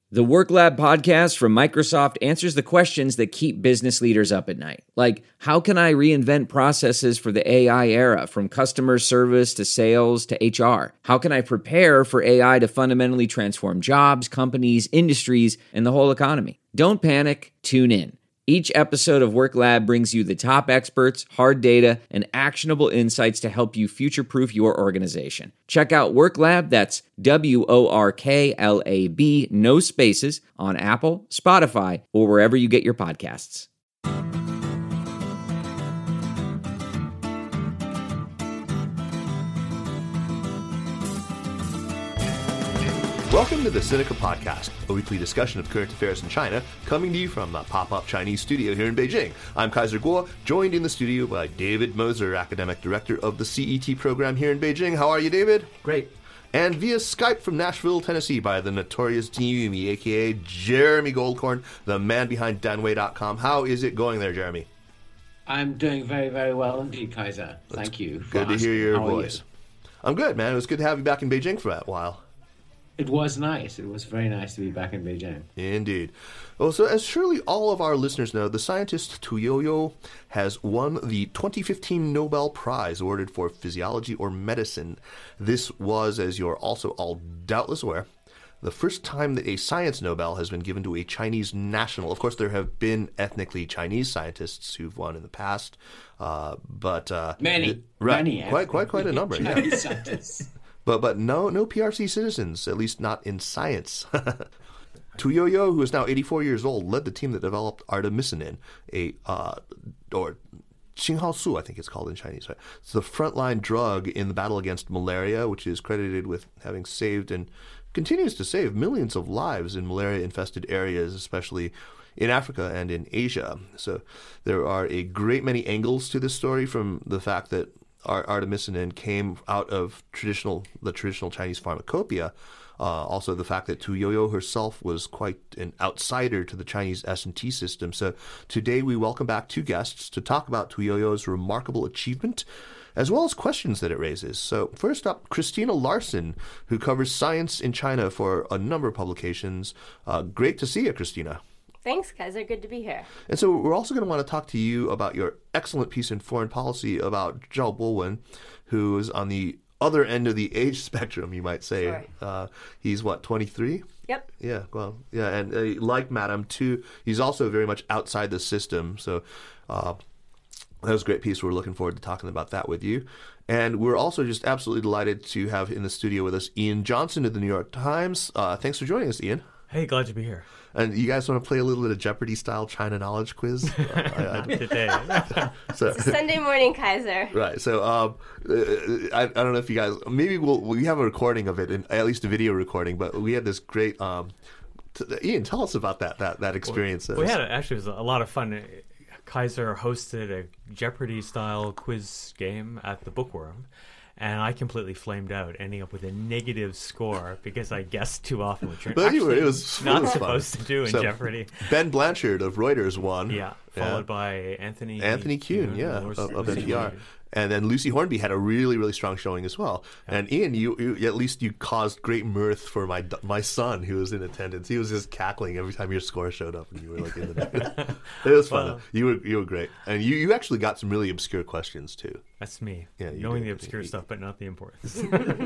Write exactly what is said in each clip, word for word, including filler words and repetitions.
The Work Lab podcast from Microsoft answers the questions that keep business leaders up at night. Like, how can I reinvent processes for the A I era, from customer service to sales to H R? How can I prepare for A I to fundamentally transform jobs, companies, industries, and the whole economy? Don't panic, tune in. Each episode of Work Lab brings you the top experts, hard data, and actionable insights to help you future-proof your organization. Check out Work Lab, that's W O R K L A B, no spaces, on Apple, Spotify, or wherever you get your podcasts. Welcome to the Sinica Podcast, a weekly discussion of current affairs in China, coming to you from the pop-up Chinese studio here in Beijing. I'm Kaiser Kuo, joined in the studio by David Moser, Academic Director of the C E T program here in Beijing. How are you, David? Great. And via Skype from Nashville, Tennessee, by the notorious Jin Yumi, a k a. Jeremy Goldkorn, the man behind Danwei dot com. How is it going there, Jeremy? I'm doing very, very well indeed, Kaiser. Thank That's you. Good to asking. hear your How voice. You? I'm good, man. It was good to have you back in Beijing for a while. It was nice. It was very nice to be back in Beijing. Indeed. Well, so as surely all of our listeners know, the scientist Tu Youyou has won the twenty fifteen Nobel Prize awarded for physiology or medicine. This was, as you're also all doubtless aware, the first time that a science Nobel has been given to a Chinese national. Of course, there have been ethnically Chinese scientists who've won in the past, uh, but uh, many, it, right, many, quite, quite, quite a number. Chinese yeah. scientists. But but no no P R C citizens, at least not in science. Tu Youyou, who is now eighty-four years old, led the team that developed artemisinin, a uh, or Xinghao Su, I think it's called in Chinese. Right? It's the frontline drug in the battle against malaria, which is credited with having saved and continues to save millions of lives in malaria-infested areas, especially in Africa and in Asia. So there are a great many angles to this story, from the fact that Our artemisinin came out of traditional the traditional Chinese pharmacopoeia. Uh, also, the fact that Tu Youyou herself was quite an outsider to the Chinese S and T system. So today we welcome back two guests to talk about Tu Youyou's remarkable achievement, as well as questions that it raises. So first up, Christina Larson, who covers science in China for a number of publications. Uh, great to see you, Christina. Thanks, Kaiser. Good to be here. And so we're also going to want to talk to you about your excellent piece in Foreign Policy about Zhao Bowen, who is on the other end of the age spectrum, you might say. Sure. Uh, he's, what, twenty-three? Yep. Yeah, well, yeah, and uh, like Madam, too, he's also very much outside the system. So uh, that was a great piece. We're looking forward to talking about that with you. And we're also just absolutely delighted to have in the studio with us Ian Johnson of the New York Times. Uh, thanks for joining us, Ian. Hey, glad to be here. And you guys want to play a little bit of Jeopardy-style China knowledge quiz? Uh, I, I, Today. so, It's a Sunday morning, Kaiser. Right. So um, uh, I, I don't know if you guys, maybe we'll we have a recording of it, and at least a video recording. But we had this great. Um, t- Ian, tell us about that that that experience. Well, we had actually it was a lot of fun. Kaiser hosted a Jeopardy-style quiz game at the Bookworm. And I completely flamed out, ending up with a negative score because I guessed too often, which you're but actually anyway, it was, not it was supposed fun. to do in so, Jeopardy. Ben Blanchard of Reuters won. Yeah, followed yeah. by Anthony Anthony Kuhn, Kuhn yeah, of, of N P R. And then Lucy Hornby had a really, really strong showing as well. Yeah. And Ian, you, you at least you caused great mirth for my my son who was in attendance. He was just cackling every time your score showed up, and you were like in the It was fun. Well, you were you were great, and you, you actually got some really obscure questions too. That's me. Yeah, knowing did. the obscure stuff, but not the important.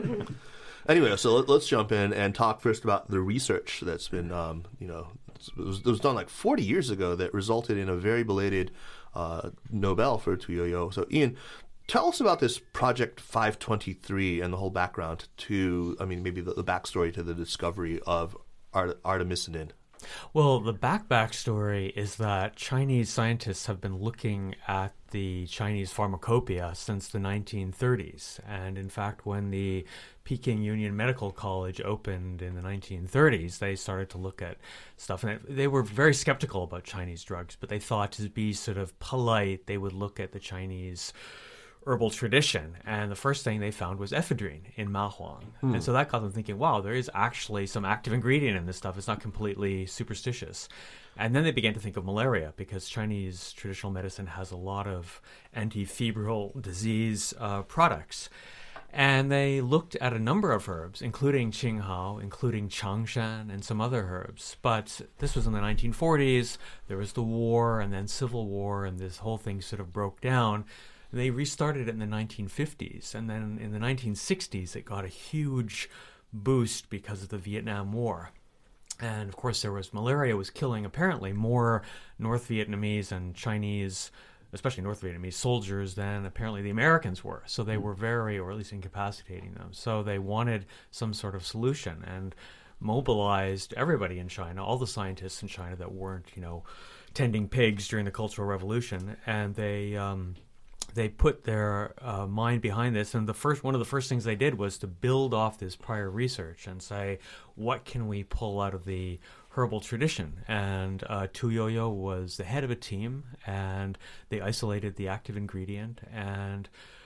Anyway, so let, let's jump in and talk first about the research that's been, um, you know, it was, it was done like forty years ago that resulted in a very belated uh, Nobel for Tu Youyou. So, Ian, tell us about this Project five twenty-three and the whole background to, I mean, maybe the, the backstory to the discovery of art- artemisinin. Well, the back backstory is that Chinese scientists have been looking at the Chinese pharmacopoeia since the nineteen thirties. And in fact, when the Peking Union Medical College opened in the nineteen thirties, they started to look at stuff. And they were very skeptical about Chinese drugs, but they thought to be sort of polite, they would look at the Chinese herbal tradition. And the first thing they found was ephedrine in mahuang. Hmm. And so that got them thinking, wow, there is actually some active ingredient in this stuff. It's not completely superstitious. And then they began to think of malaria, because Chinese traditional medicine has a lot of anti-febrile disease uh, products. And they looked at a number of herbs, including Qinghao, including changshan, and some other herbs. But this was in the nineteen forties. There was the war, and then civil war, and this whole thing sort of broke down. And they restarted it in the nineteen fifties. And then in the nineteen sixties, it got a huge boost because of the Vietnam War. And, of course, there was malaria was killing, apparently, more North Vietnamese and Chinese, especially North Vietnamese soldiers than apparently the Americans were. So they were very, or at least incapacitating them. So they wanted some sort of solution and mobilized everybody in China, all the scientists in China that weren't, you know, tending pigs during the Cultural Revolution. And they um, they put their uh, mind behind this. And the first one of the first things they did was to build off this prior research and say, what can we pull out of the herbal tradition? And uh, Tu Youyou was the head of a team, and they isolated the active ingredient, and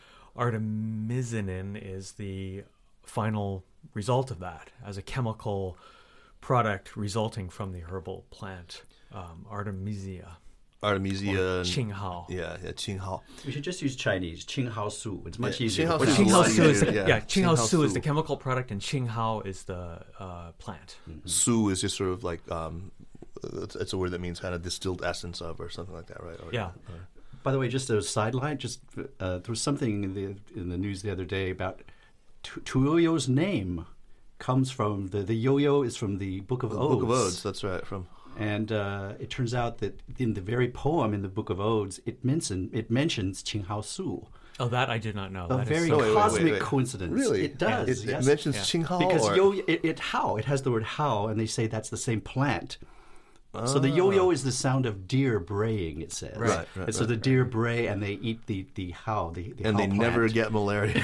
artemisinin is the final result of that as a chemical product resulting from the herbal plant, um, Artemisia. Artemisia. And, Qinghao. Yeah, yeah, Qinghao. We should just use Chinese. Qinghao Su. It's much Yeah, easier. Qinghao to Su. Qinghao pronounce. Su is the, Yeah, yeah, Qinghao Qinghao Su is Su. the chemical product, and Qinghao is the uh, plant. Su is just sort of like, um, it's, it's a word that means kind of distilled essence of or something like that, right? Or, Yeah. or- By the way, just a sideline. Just uh, there was something in the in the news the other day about Tu Tu Youyou's name comes from the the yo-yo is from the Book of the Odes. Book of Odes, that's right. From And uh, it turns out that in the very poem in the Book of Odes, it mention it mentions Qinghao Su. Oh, that I did not know. A That is very so wait, wait, wait, cosmic wait. coincidence. Really? It does. It, it yes. mentions Yeah. Qinghao. Because or, yo, it, it how it has the word how, and they say that's the same plant. So the yo-yo is the sound of deer braying. It says, Right, right, and so right, the deer bray, and they eat the the how the, the and how they never plant. get malaria.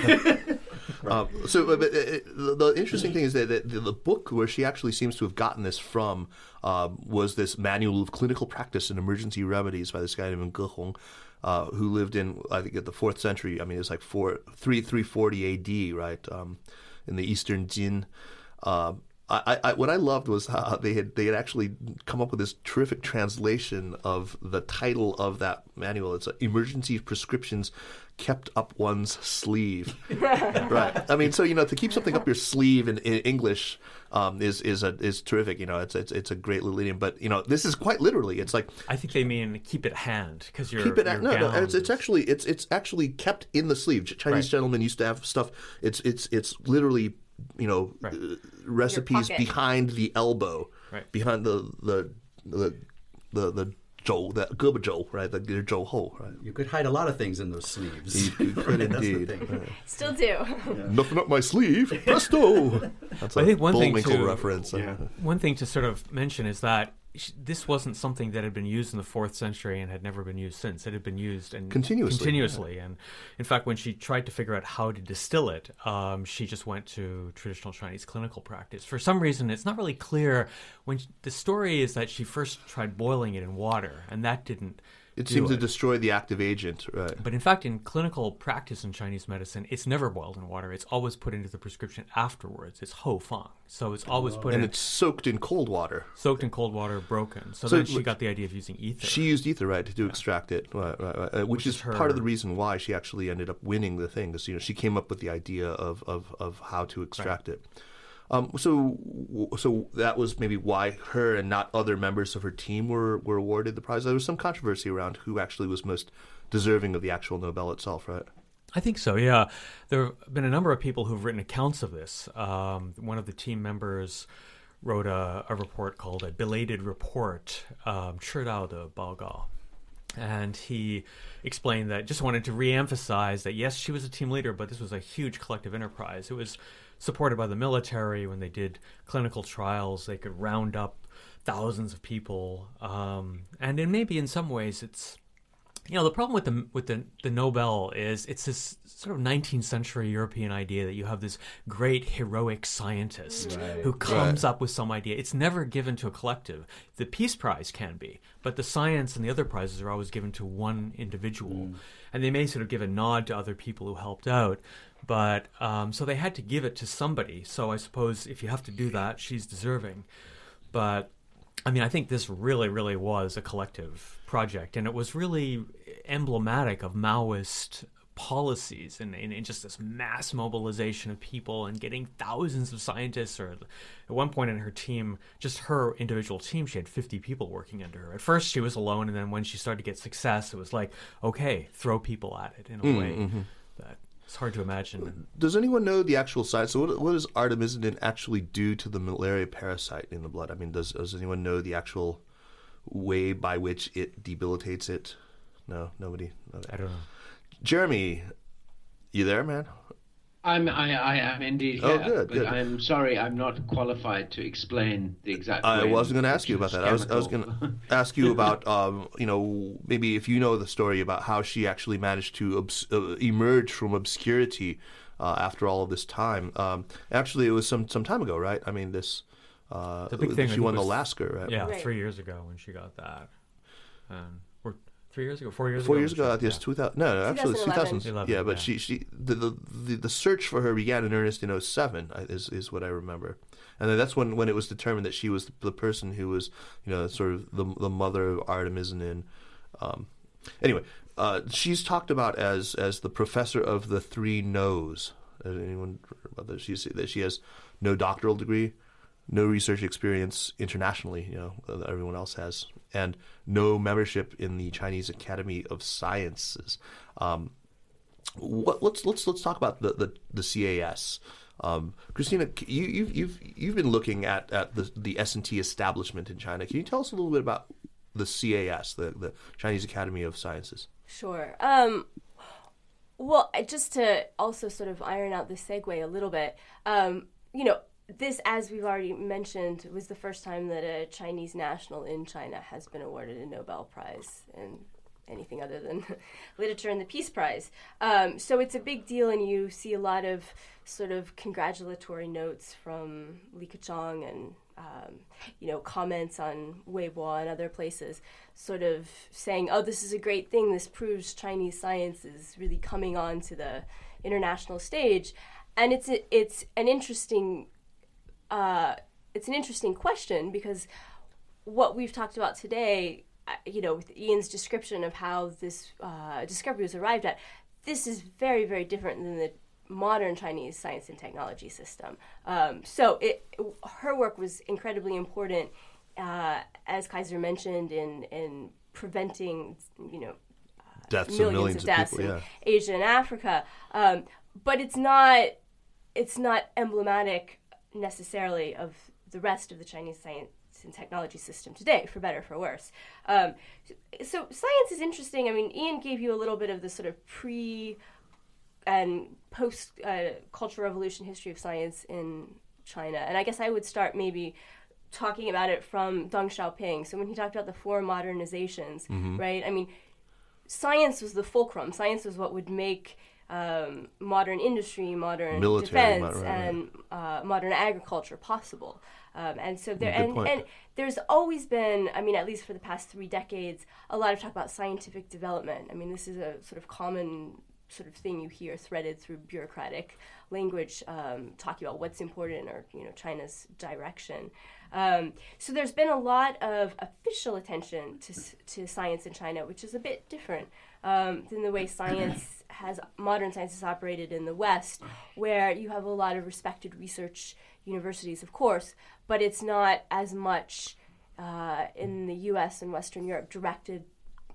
um, so uh, but, uh, the, the interesting thing is that the, the book where she actually seems to have gotten this from um, was this Manual of Clinical Practice and Emergency Remedies by this guy named Ge Hong, uh, who lived in, I think, at the fourth century. I mean, it's like four, three, three forty A D, right, um, in the eastern Jin. Uh, I, I, what I loved was how they had they had actually come up with this terrific translation of the title of that manual. It's uh, Emergency Prescriptions Kept Up One's Sleeve. Right. I mean, so you know, to keep something up your sleeve in, in English um, is is a, is terrific. You know, it's, it's it's a great little idiom. But you know, this is quite literally. It's like I think they mean keep it at hand because you're keep it. your At, no, no. gown It's, it's is- actually it's it's actually kept in the sleeve. Chinese Right. gentlemen used to have stuff. It's it's it's literally. You know, Right. uh, recipes pocket. behind the elbow, Right. behind the the the the the zhou, that ge zhou, right? The the zhou hou, right? You could hide a lot of things in those sleeves. You, you could That's the indeed. thing. Right. Still do. Nothing up my sleeve, presto. That's I a think one thing Bullwinkle to- reference. Yeah. One thing to sort of mention is that sh- this wasn't something that had been used in the fourth century and had never been used since. It had been used and Continuously, continuously. And in fact, when she tried to figure out how to distill it, um, she just went to traditional Chinese clinical practice. For some reason, it's not really clear. When she, the story is that she first tried boiling it in water, and that didn't. It do seems to it. destroy the active agent, right? But in fact, in clinical practice in Chinese medicine, it's never boiled in water. It's always put into the prescription afterwards. It's ho fang. So it's always put And in, it's soaked in cold water. soaked in cold water, broken. So, So then she w- got the idea of using ether. She used ether, right, to, to extract it, right, right, right. Uh, which, Which is, is her- part of the reason why she actually ended up winning the thing. Because you know she came up with the idea of of, of how to extract it. Um, so so that was maybe why her and not other members of her team were, were awarded the prize. There was some controversy around who actually was most deserving of the actual Nobel itself, right? I think so, yeah. There have been a number of people who've written accounts of this. Um, one of the team members wrote a, a report called a belated report, um, 迟到的报告. And he explained that, just wanted to reemphasize that, yes, she was a team leader, but this was a huge collective enterprise. It was supported by the military. When they did clinical trials, they could round up thousands of people. Um, and then maybe in some ways it's, you know, the problem with the with the, the Nobel is it's this sort of nineteenth century European idea that you have this great heroic scientist who comes up with some idea. It's never given to a collective. The Peace Prize can be, but the science and the other prizes are always given to one individual. And they may sort of give a nod to other people who helped out. But um, so they had to give it to somebody. So I suppose if you have to do that, she's deserving. But I mean, I think this really, really was a collective project, and it was really emblematic of Maoist policies and, and, and just this mass mobilization of people and getting thousands of scientists, or at one point in her team, just her individual team, she had fifty people working under her. At first she was alone, and then when she started to get success, it was like, okay, throw people at it in a Mm, way mm-hmm. that it's hard to imagine. Does anyone know the actual science? So what, what does artemisinin actually do to the malaria parasite in the blood? I mean, does, does anyone know the actual way by which it debilitates it? No, nobody. Okay. I don't know. Jeremy, you there, man? I'm, I, I am indeed Oh, here, good, but good. I'm sorry, I'm not qualified to explain the exact. I way wasn't going to in ask you which about it's that. I was, I was going chemical. to ask you about, um, you know, maybe if you know the story about how she actually managed to obs- uh, emerge from obscurity uh, after all of this time. Um, actually, it was some, some time ago, right? I mean, this. Uh, The big thing, I she think, won the was- Lasker, right? Yeah, Right. three years ago when she got that. Um, or three years ago, four years Four ago. years when she- ago, I think it's yeah. two thousand. No, no, actually, it's two thousand. eleven. Yeah, but yeah. she, she, the, the the the search for her began in earnest in oh seven. Is is what I remember, and then that's when, when it was determined that she was the person who was, you know, sort of the the mother of artemisinin. Um, anyway, uh, she's talked about as as the professor of the three no's. Has anyone heard about that? She's that she has no doctoral degree, no research experience internationally, you know, that everyone else has, and no membership in the Chinese Academy of Sciences. Um, what, let's let's let's talk about the the, the C A S. Um, Christina, you, you've you've you've been looking at, at the the S and T establishment in China. Can you tell us a little bit about the C A S, the the Chinese Academy of Sciences? Sure. Um, well, I- just to also sort of iron out the segue a little bit, um, you know, this, as we've already mentioned, was the first time that a Chinese national in China has been awarded a Nobel Prize in anything other than literature and the Peace Prize. Um, so it's a big deal, and you see a lot of sort of congratulatory notes from Li Keqiang and um, you know, comments on Weibo and other places, sort of saying, "Oh, this is a great thing. This proves Chinese science is really coming on to the international stage." And it's a, it's an interesting uh, it's an interesting question, because what we've talked about today, uh, you know, with Ian's description of how this uh, discovery was arrived at, this is very, very different than the modern Chinese science and technology system. Um, so it, her work was incredibly important, uh, as Kaiser mentioned, in in preventing, you know, Deaths millions, of millions of of deaths people. in Yeah. Asia and Africa. Um, but it's not it's not emblematic necessarily of the rest of the Chinese science and technology system today, for better or for worse. Um, so science is interesting. I mean, Ian gave you a little bit of the sort of pre and post uh, Cultural Revolution history of science in China, and I guess I would start maybe talking about it from Deng Xiaoping. So when he talked about the four modernizations, Mm-hmm. right? I mean, science was the fulcrum. Science was what would make um, modern industry, modern Military, defense, right, right. and uh, modern agriculture possible. Um, and so there, Good and, point. and there's always been, I mean, at least for the past three decades, a lot of talk about scientific development. I mean, this is a sort of common sort of thing you hear threaded through bureaucratic language, um, talking about what's important, or, you know, China's direction. Um, so there's been a lot of official attention to to science in China, which is a bit different um, than the way science has modern science has operated in the West, where you have a lot of respected research universities, of course, but it's not as much uh, in the U S and Western Europe directed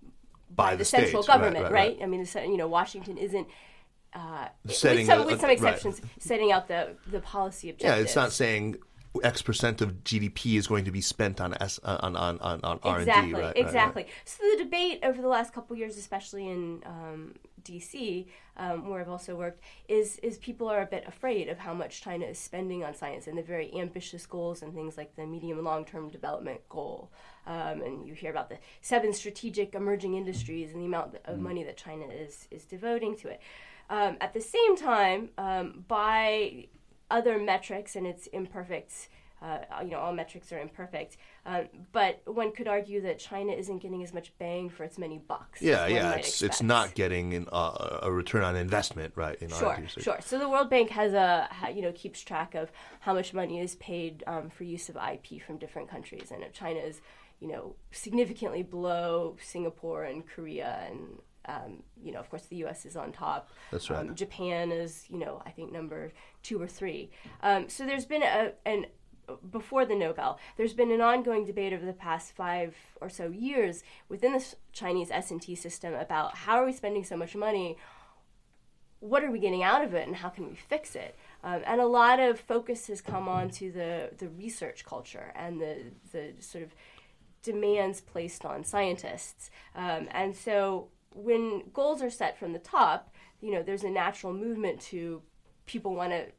By the, the central states, right, government, right, right? right. I mean, the, you know, Washington isn't. Uh, Setting with some, a- with some a- exceptions, setting out the, the policy Yeah, objectives. it's not saying X percent of G D P is going to be spent on S, on on on, on R and D. Exactly, Right, right, exactly. right. So the debate over the last couple of years, especially in um, D C, um, where I've also worked, is is people are a bit afraid of how much China is spending on science and the very ambitious goals and things like the medium and long term development goal. Um, and you hear about the seven strategic emerging industries and the amount of money that China is is devoting to it. Um, at the same time, um, by other metrics, and it's imperfect. Uh, you know, all metrics are imperfect, um, but one could argue that China isn't getting as much bang for its many bucks. Yeah, as one yeah, might it's expect. it's not getting in, uh, a return on investment, right? In Sure, R and D research. sure. So the World Bank has a, ha- you know, keeps track of how much money is paid um, for use of I P from different countries, and if China is, you know, significantly below Singapore and Korea and Um, you know, of course, the U S is on top. That's right. Um, Japan is, you know, I think number two or three. Um, so there's been a an before the Nobel, there's been an ongoing debate over the past five or so years within the Chinese S and T system about how are we spending so much money, what are we getting out of it, and how can we fix it? Um, and a lot of focus has come on to the, the research culture and the, the sort of demands placed on scientists. Um, and so when goals are set from the top, you know, there's a natural movement to people want to,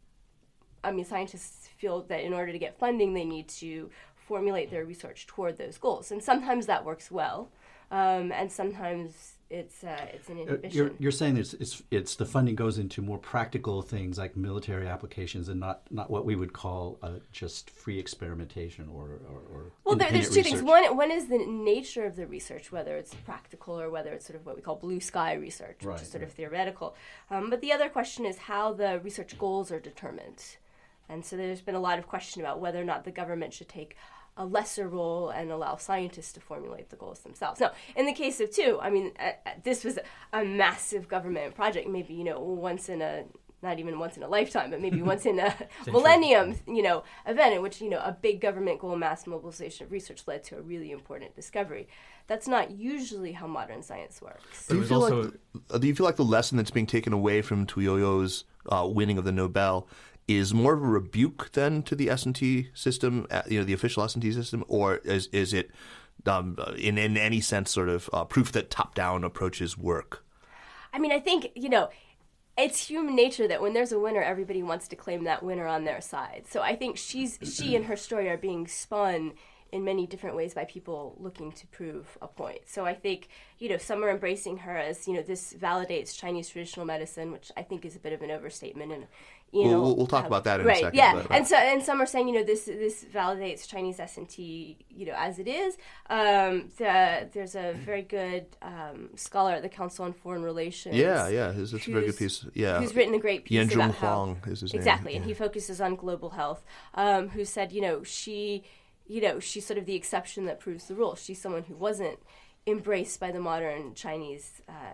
I mean, scientists feel that in order to get funding, they need to formulate their research toward those goals. And sometimes that works well, um, and sometimes it's uh, it's an inhibition. You're, you're saying it's, it's it's the funding goes into more practical things like military applications, and not, not what we would call uh, just free experimentation or or, or well, there, there's two research. things. One one is the nature of the research, whether it's practical or whether it's sort of what we call blue sky research, which Right, is sort right. of theoretical. Um, but the other question is how the research goals are determined. And so there's been a lot of question about whether or not the government should take a lesser role and allow scientists to formulate the goals themselves. Now, in the case of two, I mean, uh, uh, this was a massive government project, maybe, you know, once in a, not even once in a lifetime, but maybe once in a millennium, you know, event in which, you know, a big government goal, mass mobilization of research led to a really important discovery. That's not usually how modern science works. Do you, was feel also- like, uh, do you feel like the lesson that's being taken away from Tu Youyou's uh, winning of the Nobel is more of a rebuke then to the S and T system, uh, you know, the official S and T system, or is is it um, in in any sense sort of uh, proof that top-down approaches work? I mean, I think, you know, it's human nature that when there's a winner, everybody wants to claim that winner on their side. So I think she's she and her story are being spun in many different ways by people looking to prove a point. So I think, you know, some are embracing her as, you know, this validates Chinese traditional medicine, which I think is a bit of an overstatement. And, you We'll- know, we'll- we'll talk uh, about that in a right, second, Yeah, but- and so and some are saying, you know, this this validates Chinese S and T, you know, as it is. Um, the, there's a very good um, scholar at the Council on Foreign Relations. Yeah, yeah, it's, it's a very good who's- piece. Yeah, who's written a great piece Yan about Zhong how Huang is his name. exactly, and Yeah. he focuses on global health. Um, who said, you know, she, you know, she's sort of the exception that proves the rule. She's someone who wasn't embraced by the modern Chinese uh,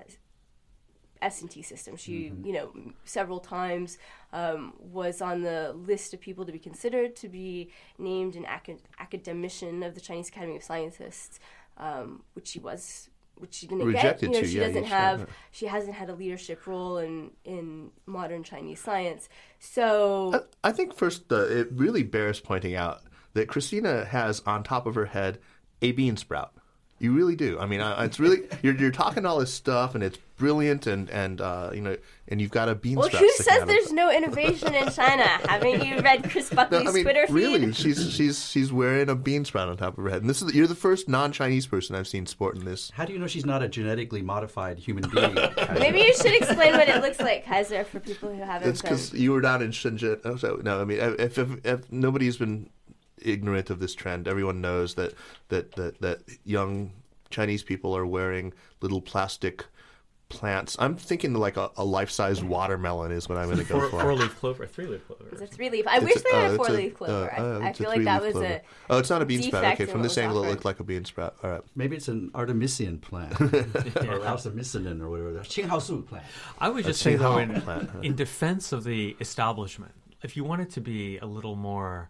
S and T system. She, Mm-hmm. you know, m- several times um, was on the list of people to be considered to be named an acad- academician of the Chinese Academy of Scientists, um, which she was, which she didn't Rejected get. You know, to, she yeah, doesn't you have, said, she hasn't had a leadership role in in modern Chinese science. So I think first, uh, it really bears pointing out that Christina has on top of her head a bean sprout. You really do. I mean, I, it's really you're you're talking all this stuff, and it's brilliant, and and uh, you know, and you've got a bean well, sprout. who sticking says out of- there's no innovation in China? Haven't you read Chris Buckley's No, I mean, Twitter feed? really, she's she's she's wearing a bean sprout on top of her head, and this is you're the first non-Chinese person I've seen sporting this. How do you know she's not a genetically modified human being? Maybe you should explain what it looks like, Kaiser, for people who haven't It's because been. you were down in Shenzhen. Oh, so, no, I mean, if, if if nobody's been ignorant of this trend, everyone knows that that that, that young Chinese people are wearing little plastic plants. I'm thinking like a, a life-size watermelon is what I'm going to go Four, for. four-leaf clover, three-leaf clover. It's a three leaf. I It's wish a- they oh, had it's four a- leaf clover. uh, uh, I, I it's a feel like that three-leaf was clover. a. Oh, it's not a bean sprout. defect Okay, in from what this was angle, it offered. looked like a bean sprout. All right. Maybe it's an artemisian plant, or artemisinin, or whatever. Qinghaosu plant. I would just A say, though, Qinghao in, plant, huh? in defense of the establishment, if you wanted to be a little more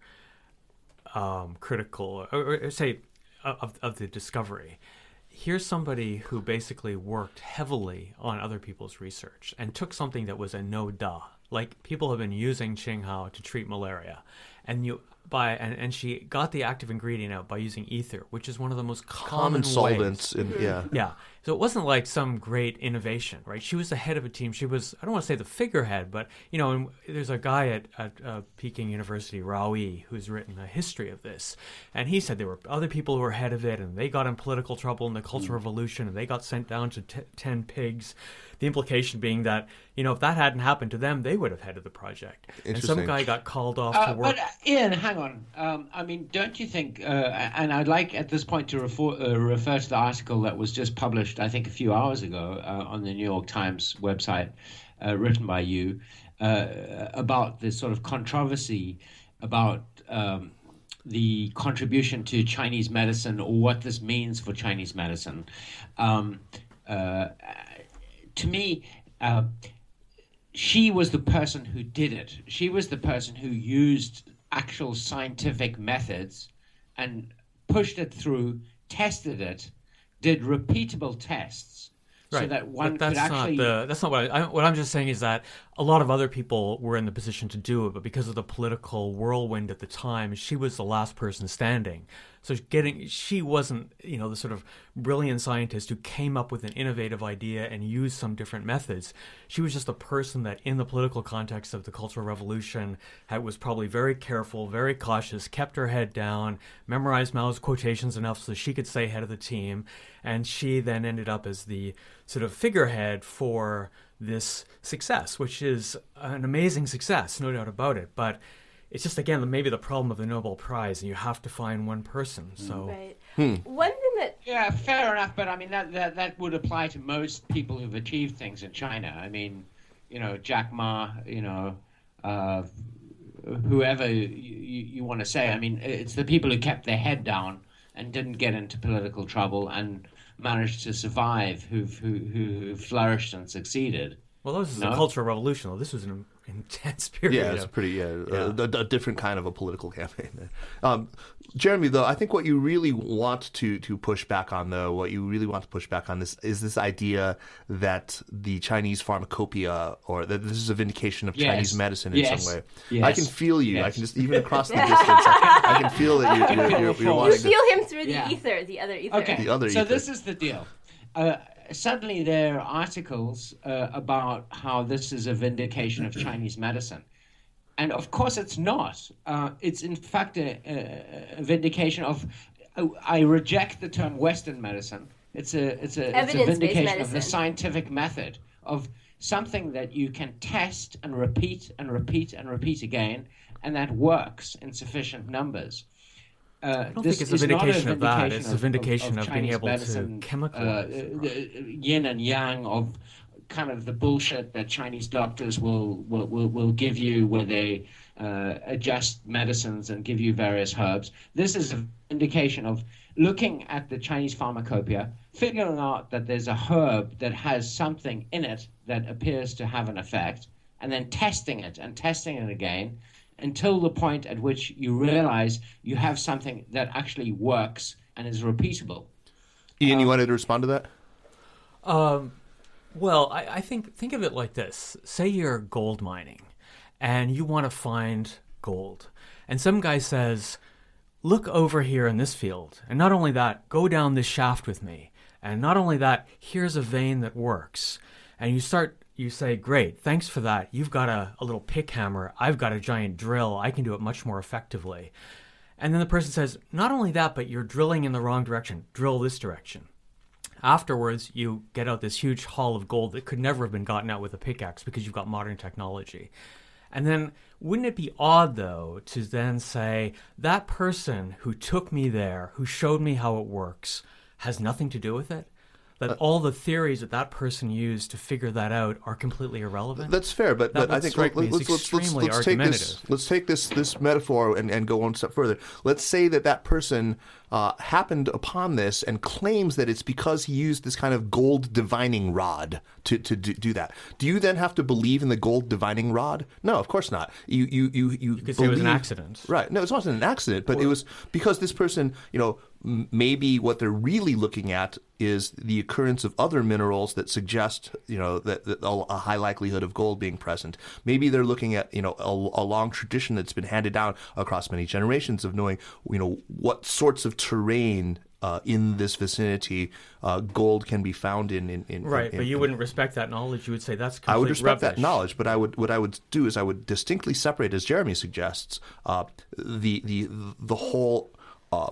um, critical, or, or say, of, of the discovery, here's somebody who basically worked heavily on other people's research and took something that was a no-duh. Like, people have been using Qinghao to treat malaria, and you by and, and she got the active ingredient out by using ether, which is one of the most common, Common ways. solvents, in, yeah. Yeah. So it wasn't like some great innovation, right? She was the head of a team. She was, I don't want to say the figurehead, but, you know, and there's a guy at, at uh, Peking University, Rao Yi, who's written a history of this. And he said there were other people who were ahead of it, and they got in political trouble in the Cultural Revolution, and they got sent down to t- ten pigs. The implication being that, you know, if that hadn't happened to them, they would have headed the project. And some Interesting. guy got called off Uh, to work. but uh, Ian, hang on. Um, I mean, don't you think? Uh, and I'd like at this point to refer, uh, refer to the article that was just published, I think, a few hours ago uh, on the New York Times website, uh, written by you, uh, about this sort of controversy about um, the contribution to Chinese medicine, or what this means for Chinese medicine. Um, uh, to me, uh, she was the person who did it. She was the person who used actual scientific methods and pushed it through, tested it, did repeatable tests. Right. So that one but that's could actually. Not the, that's not what I, I. What I'm just saying is that a lot of other people were in the position to do it, but because of the political whirlwind at the time, she was the last person standing. So getting, she wasn't, you know, the sort of brilliant scientist who came up with an innovative idea and used some different methods. She was just a person that, in the political context of the Cultural Revolution, had, was probably very careful, very cautious, kept her head down, memorized Mao's quotations enough so she could stay head of the team, and she then ended up as the sort of figurehead for this success, which is an amazing success, no doubt about it. But it's just, again, maybe the problem of the Nobel Prize, and you have to find one person. So, right. Hmm. One thing that Yeah, fair enough. But I mean, that, that that would apply to most people who've achieved things in China. I mean, you know, Jack Ma, you know, uh, whoever you, you, you want to say. I mean, it's the people who kept their head down and didn't get into political trouble and managed to survive who've who, who flourished and succeeded. well, this is No? a Cultural Revolution, though. This was an intense period. Yeah, it's of- pretty, yeah, Yeah. A, a different kind of a political campaign. Um, Jeremy, though, I think what you really want to, to push back on, though, what you really want to push back on this is this idea that the Chinese pharmacopoeia, or that this is a vindication of Yes. Chinese medicine in Yes. some way. Yes. I can feel you. I Yes. can just, even across the distance, I, I can feel that you, you're, you're, you're You wanting you to... feel him through the Yeah. ether, the other ether. Okay, The other so ether. this is the deal. Uh, suddenly there are articles uh, about how this is a vindication of Chinese medicine. And of course it's not. Uh, it's in fact a, a, a vindication of, uh, I reject the term Western medicine. It's a, it's a, it's a Evidence-based vindication of the medicine. scientific method of something that you can test and repeat and repeat and repeat again, and that works in sufficient numbers. Uh, I don't this think it's a is not vindication of that. It's a of- vindication of of being Chinese able medicine, to chemicalize. uh, uh, yin and yang of kind of the bullshit that Chinese doctors will will, will, will give you, where they uh, adjust medicines and give you various herbs. This is an indication of looking at the Chinese pharmacopoeia, figuring out that there's a herb that has something in it that appears to have an effect, and then testing it and testing it again until the point at which you realize you have something that actually works and is repeatable. Ian, you wanted to respond to that? Um, well, I, I think think of it like this. Say you're gold mining, and you want to find gold. And some guy says, look over here in this field. And not only that, go down this shaft with me. And not only that, here's a vein that works. And you start, you say, great, thanks for that. You've got a, a little pick hammer. I've got a giant drill. I can do it much more effectively. And then the person says, not only that, but you're drilling in the wrong direction. Drill this direction. Afterwards, you get out this huge haul of gold that could never have been gotten out with a pickaxe because you've got modern technology. And then wouldn't it be odd, though, to then say, that person who took me there, who showed me how it works, has nothing to do with it? That all the theories that that person used to figure that out are completely irrelevant? That's fair, but, That but I would think strike me let's, as let's, let's, extremely let's take this argumentative. let's take this this metaphor and, and go one step further. Let's say that that person uh, happened upon this and claims that it's because he used this kind of gold divining rod to, to do, do that. Do you then have to believe in the gold divining rod? No, of course not. You you you you, You could say it was an believe- accident. Right. No, it wasn't an accident, but it was because this person, you know, m- maybe what they're really looking at is the occurrence of other minerals that suggest, you know, that, that a a high likelihood of gold being present. Maybe they're looking at, you know, a, a long tradition that's been handed down across many generations of knowing, you know, what sorts of terrain uh, in this vicinity uh, gold can be found in. in, in Right, in, but you in- wouldn't respect that knowledge. You would say that's complete I would respect rubbish. that knowledge, but I would what I would do is I would distinctly separate, as Jeremy suggests, uh, the the the whole uh,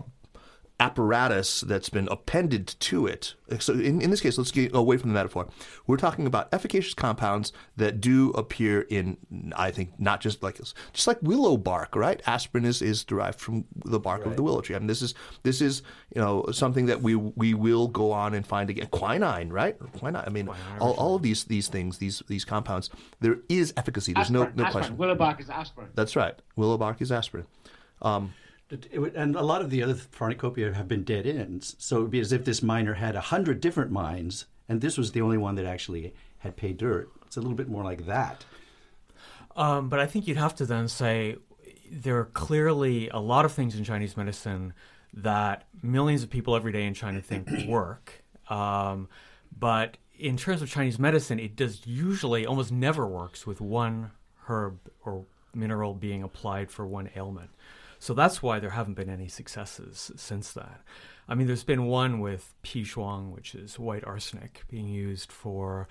apparatus that's been appended to it. So in, in this case, let's get away from the metaphor. We're talking about efficacious compounds that do appear in, I think, not just like just like willow bark, right? Aspirin is, is derived from the bark of the willow tree. I mean, this is this is you know something that we we will go on and find again. Quinine, right? Quinine. I mean, all, all of these these things, these these compounds, there is efficacy. There's Aspirin, no no aspirin. question. Willow bark is aspirin. That's right. Willow bark is aspirin. Um, It- it would- and a lot of the other pharmacopoeia have been dead ends. So it would be as if this miner had a hundred different mines, and this was the only one that actually had pay dirt. It's a little bit more like that. Um, but I think you'd have to then say there are clearly a lot of things in Chinese medicine that millions of people every day in China think work. Um, but in terms of Chinese medicine, it does usually almost never works with one herb or mineral being applied for one ailment. So that's why there haven't been any successes since that. I mean, there's been one with Pishuang, which is white arsenic, being used for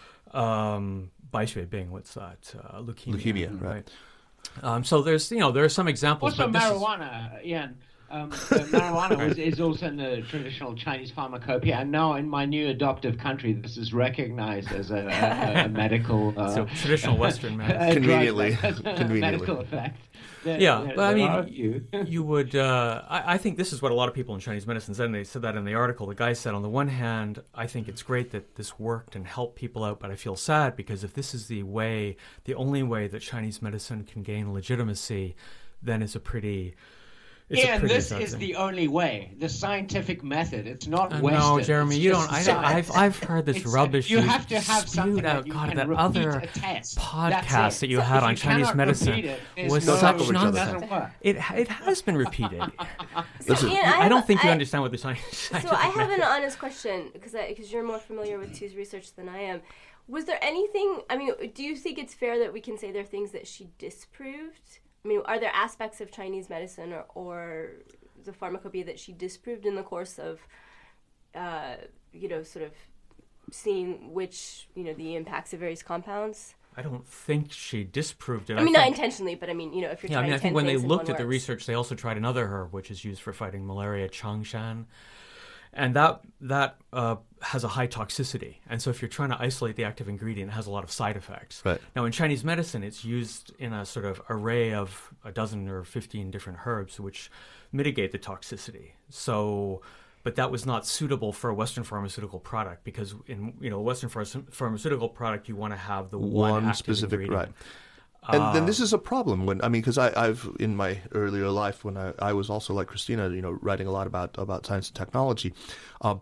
um, Baixue-Bing, what's that? Uh, leukemia. Leukemia, right. right. Um, so there's, you know, there are some examples. Also, but this marijuana, is... Ian. Um, uh, marijuana was, is also in the traditional Chinese pharmacopoeia, and now in my new adoptive country, this is recognized as a, a, a medical. Uh, so traditional Western medicine. Conveniently, conveniently, medical effect. There, yeah, there, but I there mean, you, you would. Uh, I, I think this is what a lot of people in Chinese medicine said, and they said that in the article. The guy said, on the one hand, I think it's great that this worked and helped people out, but I feel sad because if this is the way, the only way that Chinese medicine can gain legitimacy, then it's a pretty. It's yeah, and this thing. is the only way, the scientific method. It's not uh, Western. No, Jeremy, it's you don't. I don't I've I've heard this it's, rubbish. You have to have something out, that you God, can that repeat other a test. podcast that you so had if on you Chinese medicine it, was no, such each nonsense. other. Doesn't work. It it has been repeated. So, Listen, Ian, I, I, don't have, think you I, understand what the science. So I have an honest question because because you're more familiar with Tu's research than I am. Was there anything? I mean, do you think it's fair that we can say there are things that she disproved? I mean, are there aspects of Chinese medicine or, or the pharmacopoeia that she disproved in the course of, uh, you know, sort of seeing which, you know, the impacts of various compounds? I don't think she disproved it. I mean, I not think, intentionally, but I mean, you know, if you're yeah, I trying mean, I ten think when they things and looked one at the works. research, they also tried another herb, which is used for fighting malaria, Changshan. And that that uh, has a high toxicity. And so if you're trying to isolate the active ingredient, it has a lot of side effects. Right. Now, in Chinese medicine, it's used in a sort of array of a dozen or fifteen different herbs, which mitigate the toxicity. So, but that was not suitable for a Western pharmaceutical product because in you know a Western pharma- pharmaceutical product, you want to have the one, one active specific ingredient. right. And then this is a problem when I mean because I I've in my earlier life when I, I was also like Christina, you know, writing a lot about about science and technology. Uh,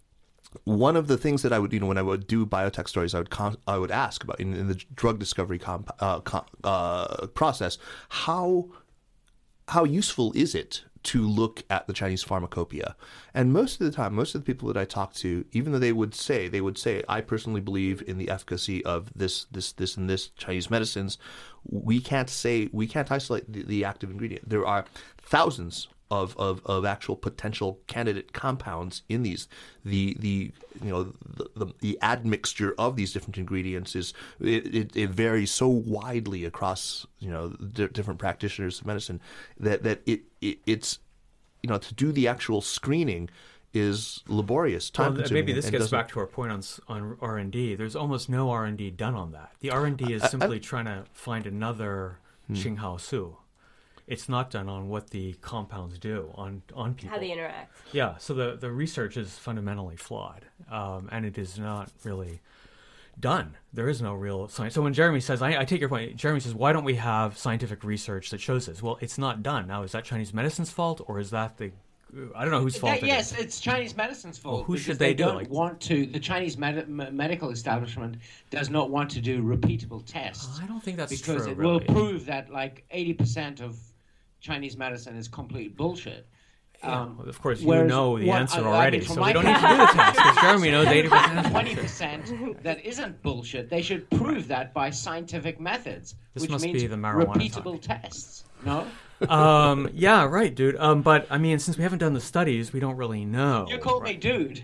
one of the things that I would, you know, when I would do biotech stories, I would con- I would ask about in, in the drug discovery comp- uh, com- uh, process, how how useful is it to look at the Chinese pharmacopoeia? And most of the time, most of the people that I talk to, even though they would say, they would say, I personally believe in the efficacy of this, this, this, and this Chinese medicines, we can't say, we can't isolate the, the active ingredient. There are thousands of, of, of actual potential candidate compounds in these. The, the you know, the, the, the admixture of these different ingredients is, it, it, it varies so widely across, you know, d- different practitioners of medicine that, that it, it it's, you know, to do the actual screening is laborious, time Well, consuming. maybe this and gets doesn't- back to our point on s- on R and D. There's almost no R and D done on that. The R and D is simply trying to find another Hmm. Xinghao Su. It's not done on what the compounds do on, on people. How they interact. Yeah, so the, the research is fundamentally flawed, um, and it is not really done. There is no real science. So when Jeremy says, I, I take your point, Jeremy says, why don't we have scientific research that shows this? Well, it's not done. Now, is that Chinese medicine's fault, or is that the, I don't know whose fault That- it yes, is. it's Chinese medicine's fault. Well, who because should they do? don't Like- want to. The Chinese med- m- medical establishment does not want to do repeatable tests. I don't think that's because true, it really. will prove that like eighty percent of Chinese medicine is complete bullshit. Um, Well, of course, you whereas know the what- answer I- I already, mean, from so my we don't need to do the test, because Jeremy knows eighty percent. twenty percent that isn't bullshit. They should prove that by scientific methods, This which must means be the marijuana repeatable tests. No, um, yeah, right, dude. Um, but, I mean, since we haven't done the studies, we don't really know. you called right? me dude.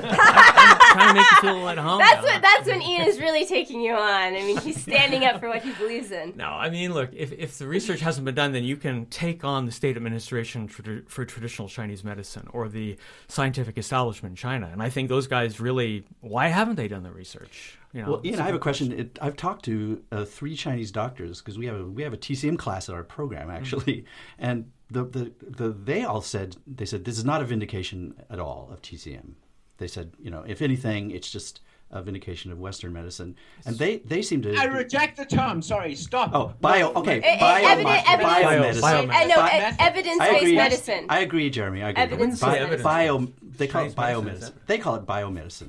I'm trying to make you feel at home. That's now. what. That's when Ian is really taking you on. I mean, he's standing up for what he believes in. No, I mean, look, if, if the research hasn't been done, then you can take on the State Administration for, for Traditional Chinese Medicine or the scientific establishment in China. And I think those guys really, why haven't they done the research? You know, Well, Ian, I have a question. It, I've talked to uh, three Chinese doctors because we have a we have a T C M class at our program actually, mm-hmm. and the, the the they all said they said this is not a vindication at all of T C M. They said, you know, if anything, it's just a vindication of Western medicine, and they they seem to. I reject the term. Sorry, stop. Oh, bio. Okay, Eh, eh, bio, evidence- evidence- biomedicine. Bio- Uh, no, Bi- e- evidence-based I agree. medicine. I agree, Jeremy. I agree. Evidence-based Bi- medicine. bio. They call Chinese it medicine, biomedicine. is it? They call it biomedicine.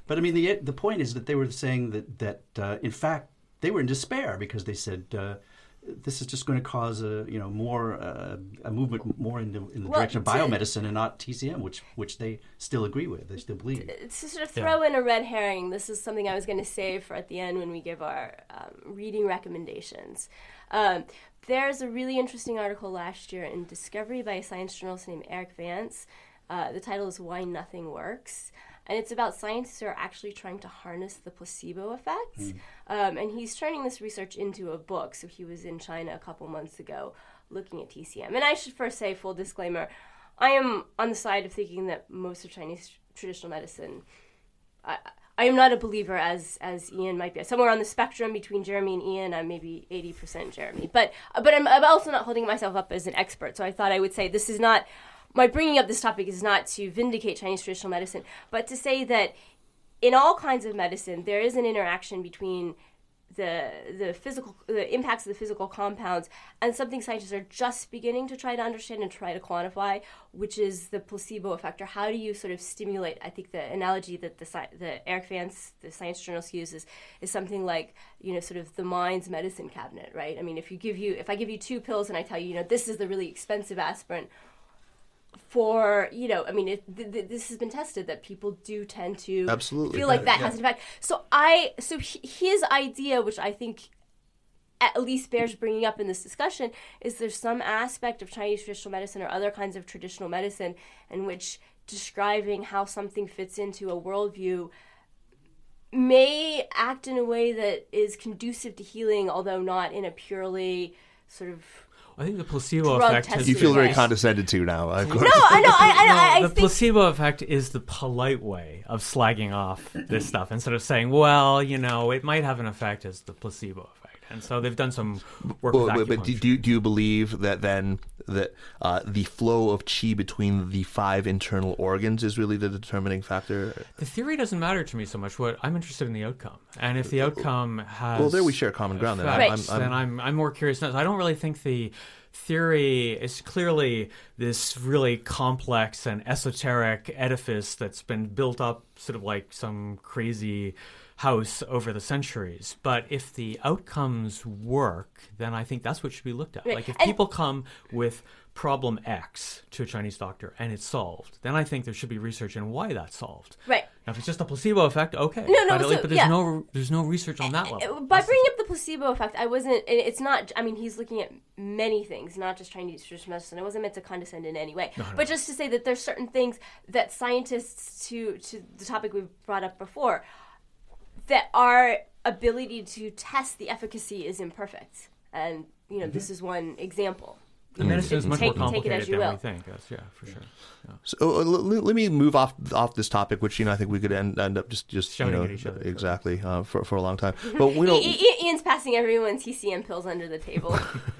But I mean, the the point is that they were saying that that uh, in fact they were in despair because they said uh, this is just going to cause a you know more uh, a movement more in the, in the Well, direction of to- biomedicine and not T C M, which which they still agree with. They still believe. To sort of throw in a red herring, this is something I was going to save for at the end when we give our um, reading recommendations. Um, there's a really interesting article last year in Discovery by a science journalist named Eric Vance. Uh, the title is Why Nothing Works. And it's about scientists who are actually trying to harness the placebo effect. Mm. Um, and he's turning this research into a book. So he was in China a couple months ago looking at T C M. And I should first say, full disclaimer, I am on the side of thinking that most of Chinese traditional medicine, I, I am not a believer as as Ian might be. Somewhere on the spectrum between Jeremy and Ian, I'm maybe eighty percent Jeremy. But but I'm, I'm also not holding myself up as an expert. So I thought I would say this is not, my bringing up this topic is not to vindicate Chinese traditional medicine, but to say that in all kinds of medicine, there is an interaction between the the physical the impacts of the physical compounds and something scientists are just beginning to try to understand and try to quantify, which is the placebo effect, or how do you sort of stimulate. I think the analogy that the the Eric Vance, the science journalist, uses is something like, you know, sort of the mind's medicine cabinet, right? I mean, if you give you if I give you two pills and I tell you, you know, this is the really expensive aspirin, for, you know, I mean, it, th- th- this has been tested that people do tend to Absolutely. feel like that Yeah. has an effect. So I, so h- his idea, which I think at least bears bringing up in this discussion, is there's some aspect of Chinese traditional medicine or other kinds of traditional medicine in which describing how something fits into a worldview may act in a way that is conducive to healing, although not in a purely sort of I think the placebo drug effect has tested You feel very way. condescended to now. Of course. No, I know. I, I, I, I the think placebo effect is the polite way of slagging off this stuff instead of saying, well, you know, it might have an effect as the placebo effect. And so they've done some work Well, with but, but do, acupuncture. do you- do you believe that then that uh, the flow of qi between the five internal organs is really the determining factor? The theory doesn't matter to me so much. What I'm interested in the outcome, and if the outcome has Well, there we share common ground. Then effects, I'm, I'm, then I'm I'm more curious. I don't really think the theory is clearly this really complex and esoteric edifice that's been built up sort of like some crazy house over the centuries. But if the outcomes work, then I think that's what should be looked at. Right. Like if And- people come with problem X to a Chinese doctor and it's solved, then I think there should be research in why that's solved. right. Now, if it's just a placebo effect, okay. No, no, But, at so- least, but there's yeah. no there's no research on that level. By bringing up the placebo effect, I wasn't. and It's not. I mean, he's looking at many things, not just Chinese traditional medicine. I wasn't meant to condescend in any way, but just to say that there's certain things that scientists, to to the topic we brought up before, that our ability to test the efficacy is imperfect, and you know, Mm-hmm. this is one example. The medicine is much Take- more take it as complicated you than will. we think. That's, yeah, for sure. Yeah. So uh, l- l- let me move off off this topic, which you know I think we could end, end up just just Shouting you know at each other. exactly uh, for for a long time. But we don't. I- I- Ian's passing everyone T C M pills under the table.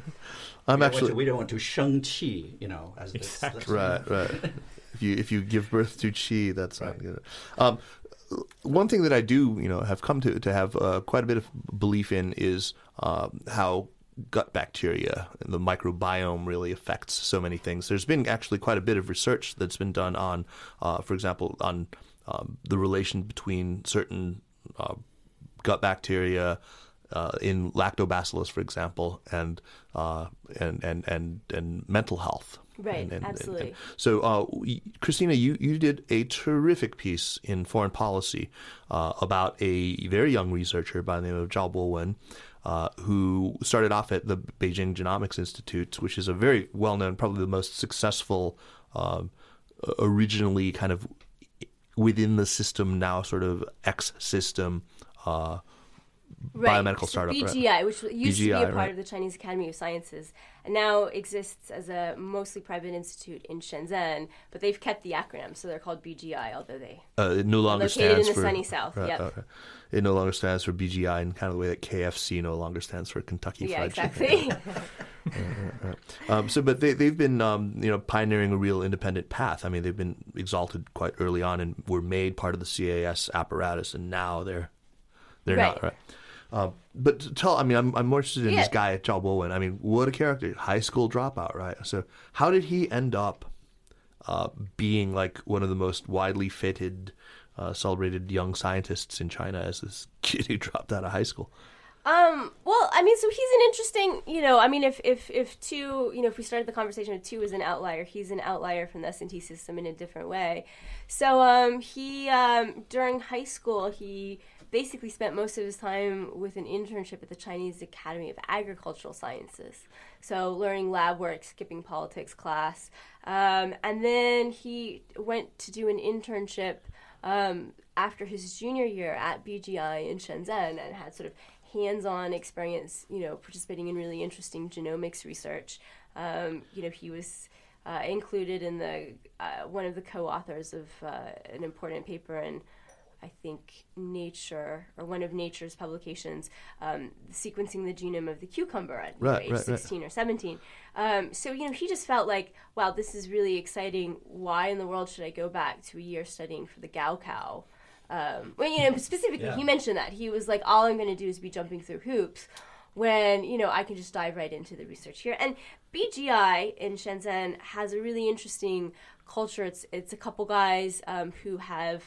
I'm We don't want actually to- we don't want to sheng qi, you know, as this. Exactly. right, right. If you if you give birth to chi, that's not good. Um, one thing that I do, you know, have come to to have uh, quite a bit of belief in is um, how gut bacteria, the microbiome, really affects so many things. There's been actually quite a bit of research that's been done on, uh, for example, on um, the relation between certain uh, gut bacteria uh, in lactobacillus, for example, and uh, and, and and and mental health. Right, And- and- and- absolutely. so, uh, we- Christina, you, you did a terrific piece in Foreign Policy uh, about a very young researcher by the name of Zhao Bowen, uh, who started off at the Beijing Genomics Institute, which is a very well-known, probably the most successful, um, originally kind of within the system, now sort of X-system uh, Right. biomedical So startup. B right? G I, which used B G I, to be a part right. of the Chinese Academy of Sciences, and now exists as a mostly private institute in Shenzhen, but they've kept the acronym, so they're called B G I, although they Uh, it no longer located in stands the for sunny south. right, Yep. okay. It no longer stands for B G I in kind of the way that K F C no longer stands for Kentucky Yeah, Fried Chicken. exactly. Um, so, but they they've been um, you know pioneering a real independent path. I mean, they've been exalted quite early on and were made part of the C A S apparatus, and now they're they're Right. not right. Uh, but to tell, I mean, I'm I'm more interested in Yeah. this guy, Zhao Bowen. I mean, what a character, high school dropout, right? So, how did he end up uh, being like one of the most widely fitted uh, celebrated young scientists in China as this kid who dropped out of high school. Um, well, I mean, so he's an interesting, you know, I mean, if, if, if two, you know, if we started the conversation with two as an outlier, he's an outlier from the S and T system in a different way. So, um, he, um, during high school, he basically spent most of his time with an internship at the Chinese Academy of Agricultural Sciences. So learning lab work, skipping politics class. Um, and then he went to do an internship, um, after his junior year at B G I in Shenzhen and had sort of hands-on experience, you know, participating in really interesting genomics research. Um, you know, he was uh, included in the uh, one of the co-authors of uh, an important paper in, I think, Nature, or one of Nature's publications, um, sequencing the genome of the cucumber at right, age right, sixteen right. or seventeen. Um, so, you know, he just felt like, wow, this is really exciting. Why in the world should I go back to a year studying for the Gaokao? Um, well, you know, specifically, Yeah. he mentioned that. He was like, all I'm going to do is be jumping through hoops when, you know, I can just dive right into the research here. And B G I in Shenzhen has a really interesting culture. It's it's a couple guys um, who have,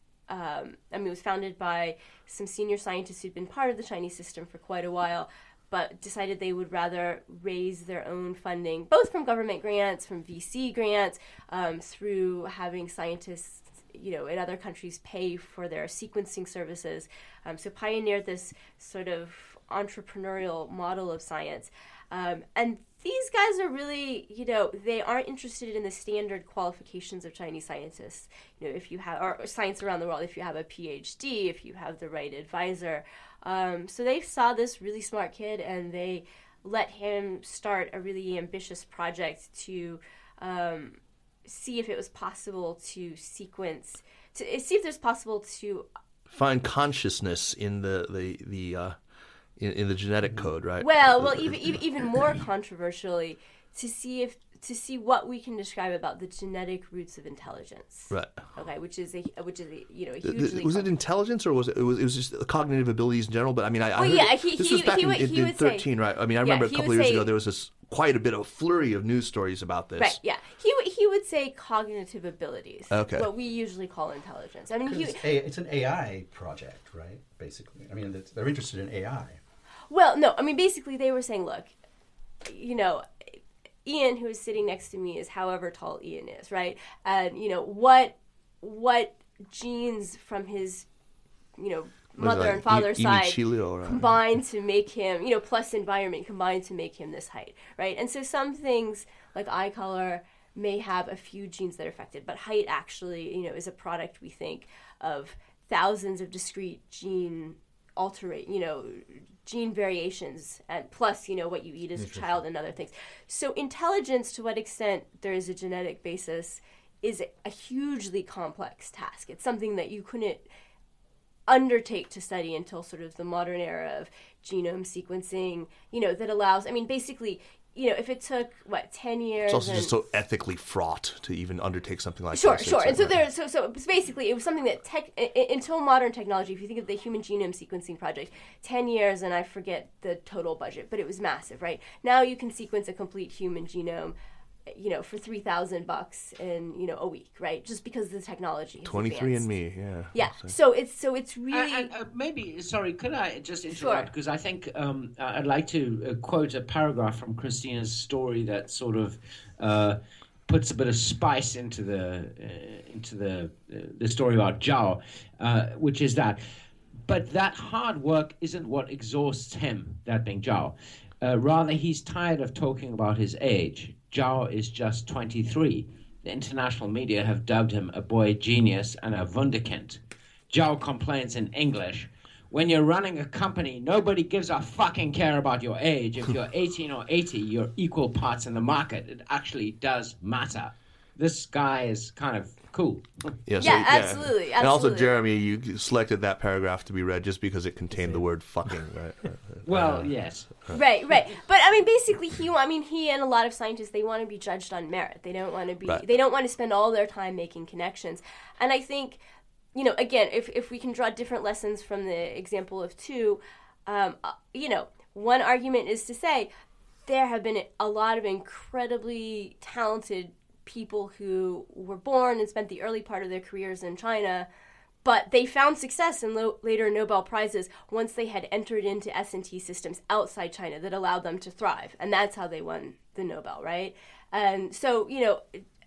um, I mean, it was founded by some senior scientists who'd been part of the Chinese system for quite a while, but decided they would rather raise their own funding, both from government grants, from V C grants, um, through having scientists, you know, in other countries pay for their sequencing services. Um, so pioneered this sort of entrepreneurial model of science. Um, and these guys are really, you know, they aren't interested in the standard qualifications of Chinese scientists. You know, if you have, or science around the world, if you have a P H D, if you have the right advisor. Um, so they saw this really smart kid and they let him start a really ambitious project to um, see if it was possible to sequence, to see if there's possible to Find consciousness in the the the uh, in, in the genetic code, right? well, well, even even, even more controversially, to see if to see what we can describe about the genetic roots of intelligence. Right. Okay, which is a which is a, you know a Th- hugely was it intelligence or was it, it was it was just cognitive abilities in general? But I mean, I, I Well, heard yeah, it- he- this he- was back he in, would- in, he in would say- thirteen, right? I mean, I Yeah, remember a he couple would years say- ago there was this quite a bit of flurry of news stories about this. Right, yeah. He would he would say cognitive abilities. Okay. What we usually call intelligence. I mean, he, It's, a, it's an A I project, right? Basically, I mean, it's, they're interested in A I. well, no, I mean, basically they were saying, look, you know, Ian, who is sitting next to me, is however tall Ian is, right? And, you know, what what genes from his, you know, What is it, mother like, and father's Imi side Chilio, right? combined to make him, you know, plus environment combined to make him this height, right? And so some things like eye color may have a few genes that are affected, but height actually, you know, is a product, we think, of thousands of discrete gene alterate, you know, gene variations, and plus, you know, what you eat as a child and other things. So intelligence, to what extent there is a genetic basis, is a hugely complex task. It's something that you couldn't undertake to study until sort of the modern era of genome sequencing, you know, that allows, I mean, basically, you know, if it took, what, ten years... It's also and, just so ethically fraught to even undertake something like Sure, this. sure. It's And so like- there, so so basically, it was something that tech I- I- until modern technology. If you think of the Human Genome Sequencing Project, ten years, and I forget the total budget, but it was massive, right? Now you can sequence a complete human genome, you know, for three thousand bucks in you know a week, right? Just because the technology has twenty-three and advanced. me, yeah. Yeah. So it's so it's Uh, really and, uh, maybe, sorry, could I just Sure. interrupt? Because I think um, uh, I'd like to uh, quote a paragraph from Christina's story that sort of uh, puts a bit of spice into the uh, into the uh, the story about Zhao, uh, which is that, but that hard work isn't what exhausts him, that being Zhao. Uh, rather, he's tired of talking about his age. Zhao is just twenty-three. The international media have dubbed him a boy genius and a wunderkind. Zhao complains in English, when you're running a company, nobody gives a fucking care about your age. If you're eighteen or eighty, you're equal parts in the market. It actually does matter. This guy is kind of cool. Yeah, so- Yeah, absolutely, And also, absolutely. Jeremy, you selected that paragraph to be read just because it contained the word fucking, right? right, right. Well, yes. right, right. But I mean, basically, he. I mean, he and a lot of scientists, they want to be judged on merit. They don't want to be. Right. They don't want to spend all their time making connections. And I think, you know, again, if if we can draw different lessons from the example of two, um, uh, you know, one argument is to say there have been a lot of incredibly talented people who were born and spent the early part of their careers in China, But they found success in lo- later Nobel Prizes once they had entered into S and T systems outside China that allowed them to thrive. And that's how they won the Nobel, right? And so, you know,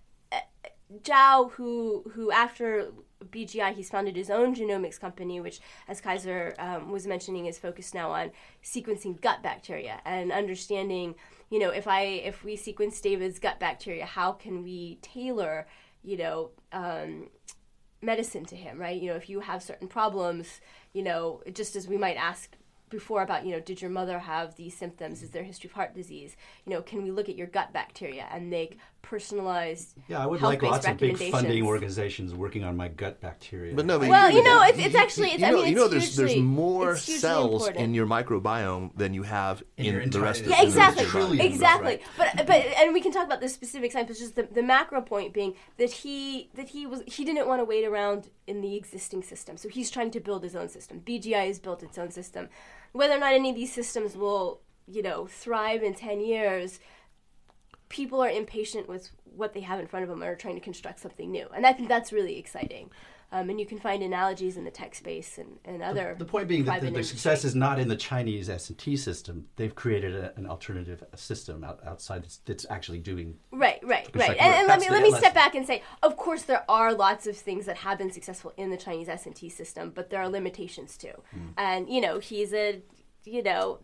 Zhao, who who after B G I, he's founded his own genomics company, which, as Kaiser um, was mentioning, is focused now on sequencing gut bacteria and understanding, you know, if I if we sequence David's gut bacteria, how can we tailor, you know, um, medicine to him, right? You know, if you have certain problems, you know, just as we might ask before about, you know, did your mother have these symptoms? Is there a history of heart disease? You know, can we look at your gut bacteria and make personalized Yeah, I would health-based like lots of big funding recommendations? organizations working on my gut bacteria. But no, but Well, you, you know, you- it's, it's actually, it's, you I know, mean, you know, it's there's there's hugely- more it's hugely cells important. in your microbiome than you have In in, your the entire- rest of Yeah, in the rest of exactly, your body. Trillions, exactly. right. But but and we can talk about the specific science, but just the, the macro point being that he that he was he didn't want to wait around in the existing system, so he's trying to build his own system. B G I has built its own system. Whether or not any of these systems will, you know, thrive in ten years, people are impatient with what they have in front of them and are trying to construct something new, and I think that's really exciting. Um, and you can find analogies in the tech space and, and other. The point being that the, private the industry. success is not in the Chinese S and T system. They've created a, an alternative system out, outside that's, that's actually doing. Right, right, right. constructive And, work. and let That's me the let me lesson. step back and say, of course, there are lots of things that have been successful in the Chinese S and T system, but there are limitations too. Mm. And you know, he's a, you know,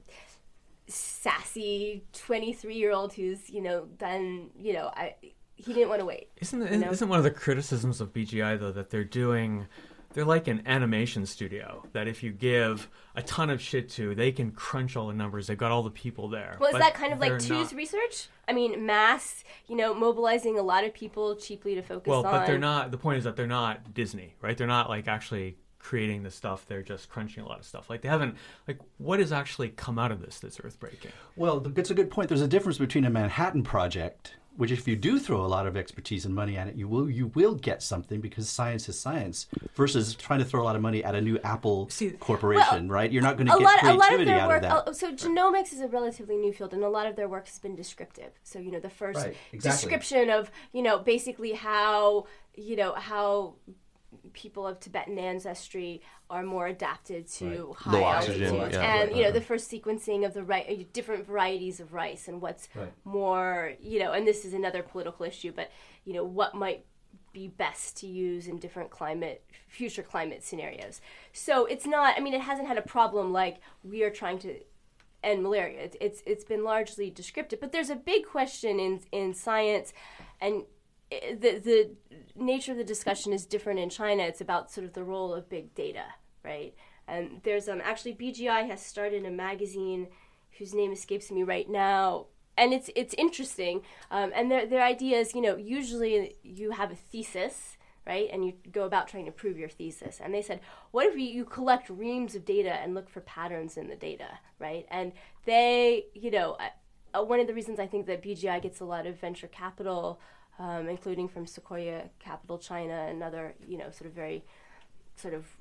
sassy twenty-three-year-old who's you know done, you know, I he didn't want to wait. Isn't you know? isn't one of the criticisms of B G I though that they're doing? They're like an animation studio that if you give a ton of shit to, they can crunch all the numbers. They've got all the people there. Well, is But that kind of like they're Two's not- research? I mean, mass, you know, mobilizing a lot of people cheaply to focus Well, on. but they're not. The point is that they're not Disney, right? They're not like actually creating the stuff. They're just crunching a lot of stuff. Like they haven't. Like what has actually come out of this that's earth breaking? Well, that's a good point. There's a difference between a Manhattan Project, which if you do throw a lot of expertise and money at it, you will you will get something because science is science, versus trying to throw a lot of money at a new Apple See, corporation, well, right? You're not going to a get lot, a creativity lot of their out work. of that. uh, So genomics is a relatively new field, and a lot of their work has been descriptive. So you know, the first Right, exactly. description of you know basically how you know how people of Tibetan ancestry are more adapted to Right. high Low altitudes, oxygen, yeah, and right, you know right. the first sequencing of the ri- different varieties of rice and what's Right. more you know, and this is another political issue, but you know what might be best to use in different climate, future climate scenarios. So it's not, I mean, it hasn't had a problem like we are trying to end malaria. It's it's, it's been largely descriptive, but there's a big question in in science, and i- the the nature of the discussion is different in China. It's about sort of the role of big data, right? And there's um actually B G I has started a magazine whose name escapes me right now. And it's it's interesting, um, and their their idea is, you know, usually you have a thesis, right, and you go about trying to prove your thesis. And they said, what if you, you collect reams of data and look for patterns in the data, right? And they, you know, uh, one of the reasons I think that B G I gets a lot of venture capital, um, including from Sequoia Capital China and other, you know, sort of very, sort of.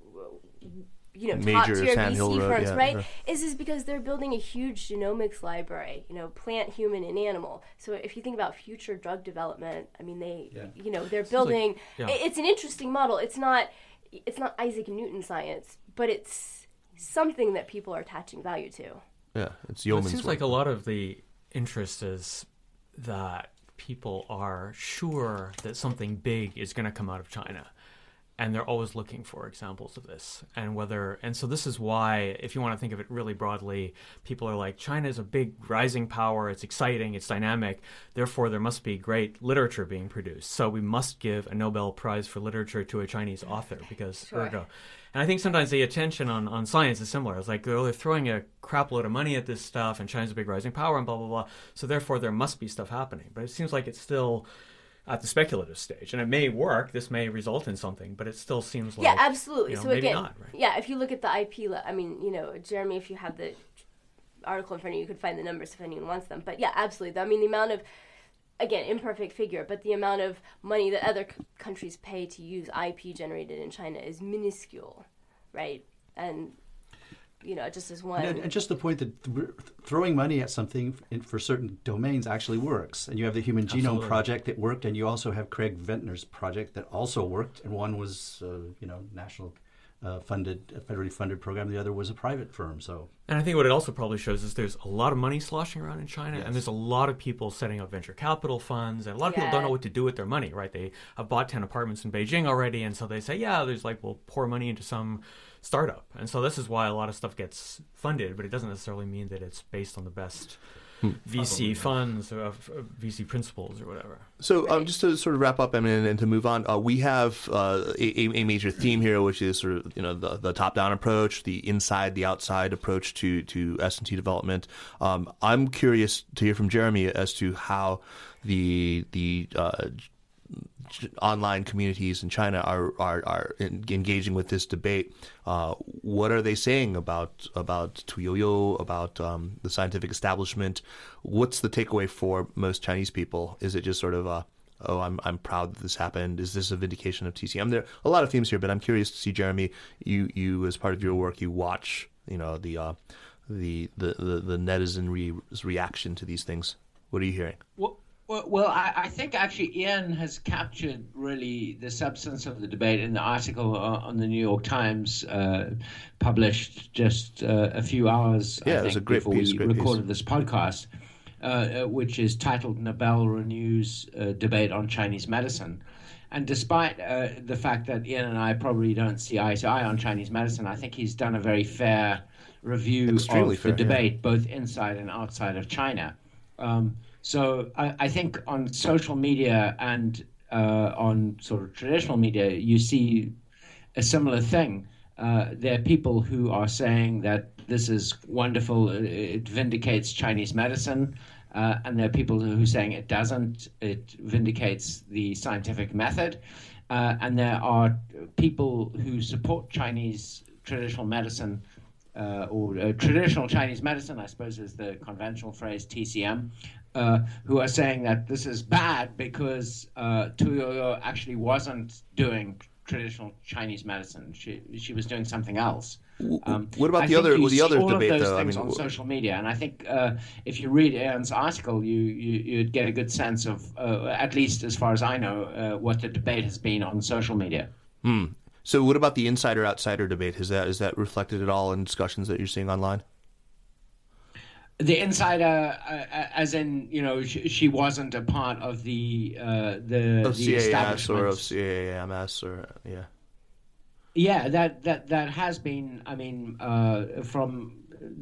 you know, top Major tier Sand V Hill C Road, firms, yeah, right? yeah. Is is because they're building a huge genomics library, you know, plant, human, and animal. So if you think about future drug development, I mean, they, Yeah. you know, they're like- building. yeah. i- It's an interesting model. It's not, it's not Isaac Newton science, but it's something that people are attaching value to. Yeah, it's It yeoman's seems work. like a lot of the interest is that people are sure that something big is going to come out of China. And they're always looking for examples of this. And whether, and so this is why, if you want to think of it really broadly, people are like, China is a big rising power. It's exciting. It's dynamic. Therefore, there must be great literature being produced. So we must give a Nobel Prize for literature to a Chinese author because Sure. ergo. And I think sometimes the attention on, on science is similar. It's like, oh, they're throwing a crap load of money at this stuff and China's a big rising power and blah, blah, blah. So therefore, there must be stuff happening. But it seems like it's still at the speculative stage, and it may work. This may result in something, but it still seems like Yeah, absolutely. you know, so maybe again, not, right? yeah, if you look at the I P, le- I mean, you know, Jeremy, if you have the article in front of you, you could find the numbers if anyone wants them. But yeah, absolutely. I mean, the amount of, again, imperfect figure, but the amount of money that other c- countries pay to use I P generated in China is minuscule, right? And you know, just as one. And, and just the point that th- throwing money at something in, for certain domains actually works. And you have the Human Absolutely. Genome Project that worked, and you also have Craig Ventnor's project that also worked. And one was, uh, you know, national uh, funded, federally funded program. The other was a private firm. So. And I think what it also probably shows is there's a lot of money sloshing around in China, Yes. and there's a lot of people setting up venture capital funds, and a lot of people don't Yeah. know what to do with their money, right? They have bought ten apartments in Beijing already, and so they say, yeah, there's like, we'll pour money into some startup. And so this is why a lot of stuff gets funded, but it doesn't necessarily mean that it's based on the best V C funds or uh, V C principles or whatever. So um, just to sort of wrap up and, and to move on, uh, we have uh, a, a major theme here, which is sort of you know the, the top-down approach, the inside, the outside approach to to S and T development. Um, I'm curious to hear from Jeremy as to how the the uh, online communities in China are are, are in, engaging with this debate. Uh, what are they saying about about Tuyoyo, about um, the scientific establishment? What's the takeaway for most Chinese people? Is it just sort of a, oh, I'm I'm proud that this happened? Is this a vindication of T C M? There are a lot of themes here, but I'm curious to see, Jeremy, you you as part of your work, you watch you know the uh, the, the the the netizen re- reaction to these things. What are you hearing? Well, well, well I, I think actually Ian has captured really the substance of the debate in the article on the New York Times, uh, published just uh, a few hours Yeah, I it was think, a great before piece, we great recorded piece. this podcast, uh, uh, which is titled Nobel Renews uh, Debate on Chinese Medicine. And despite uh, the fact that Ian and I probably don't see eye to eye on Chinese medicine, I think he's done a very fair review Extremely of fair, the yeah. debate, both inside and outside of China. Um, so I, I think on social media and uh, on sort of traditional media, you see a similar thing. Uh, there are people who are saying that this is wonderful, it, it vindicates Chinese medicine, uh, and there are people who are saying it doesn't, it vindicates the scientific method. Uh, and there are people who support Chinese traditional medicine, uh, or uh, traditional Chinese medicine, I suppose is the conventional phrase, T C M, uh, who are saying that this is bad because uh, Tuyoyo actually wasn't doing traditional Chinese medicine. She she was doing something else. Um, What about I the think other you the see other all debate of those though? I things mean, on w- social media, and I think uh, if you read Aaron's article, you, you you'd get a good sense of, uh, at least as far as I know, uh, what the debate has been on social media. hmm. So what about the insider outsider debate? Is that is that reflected at all in discussions that you're seeing online? The insider, uh, as in, you know, she, she wasn't a part of the uh, the Of the C A S establishment. or of C A M S or yeah. Yeah, that, that, that has been, I mean, uh, from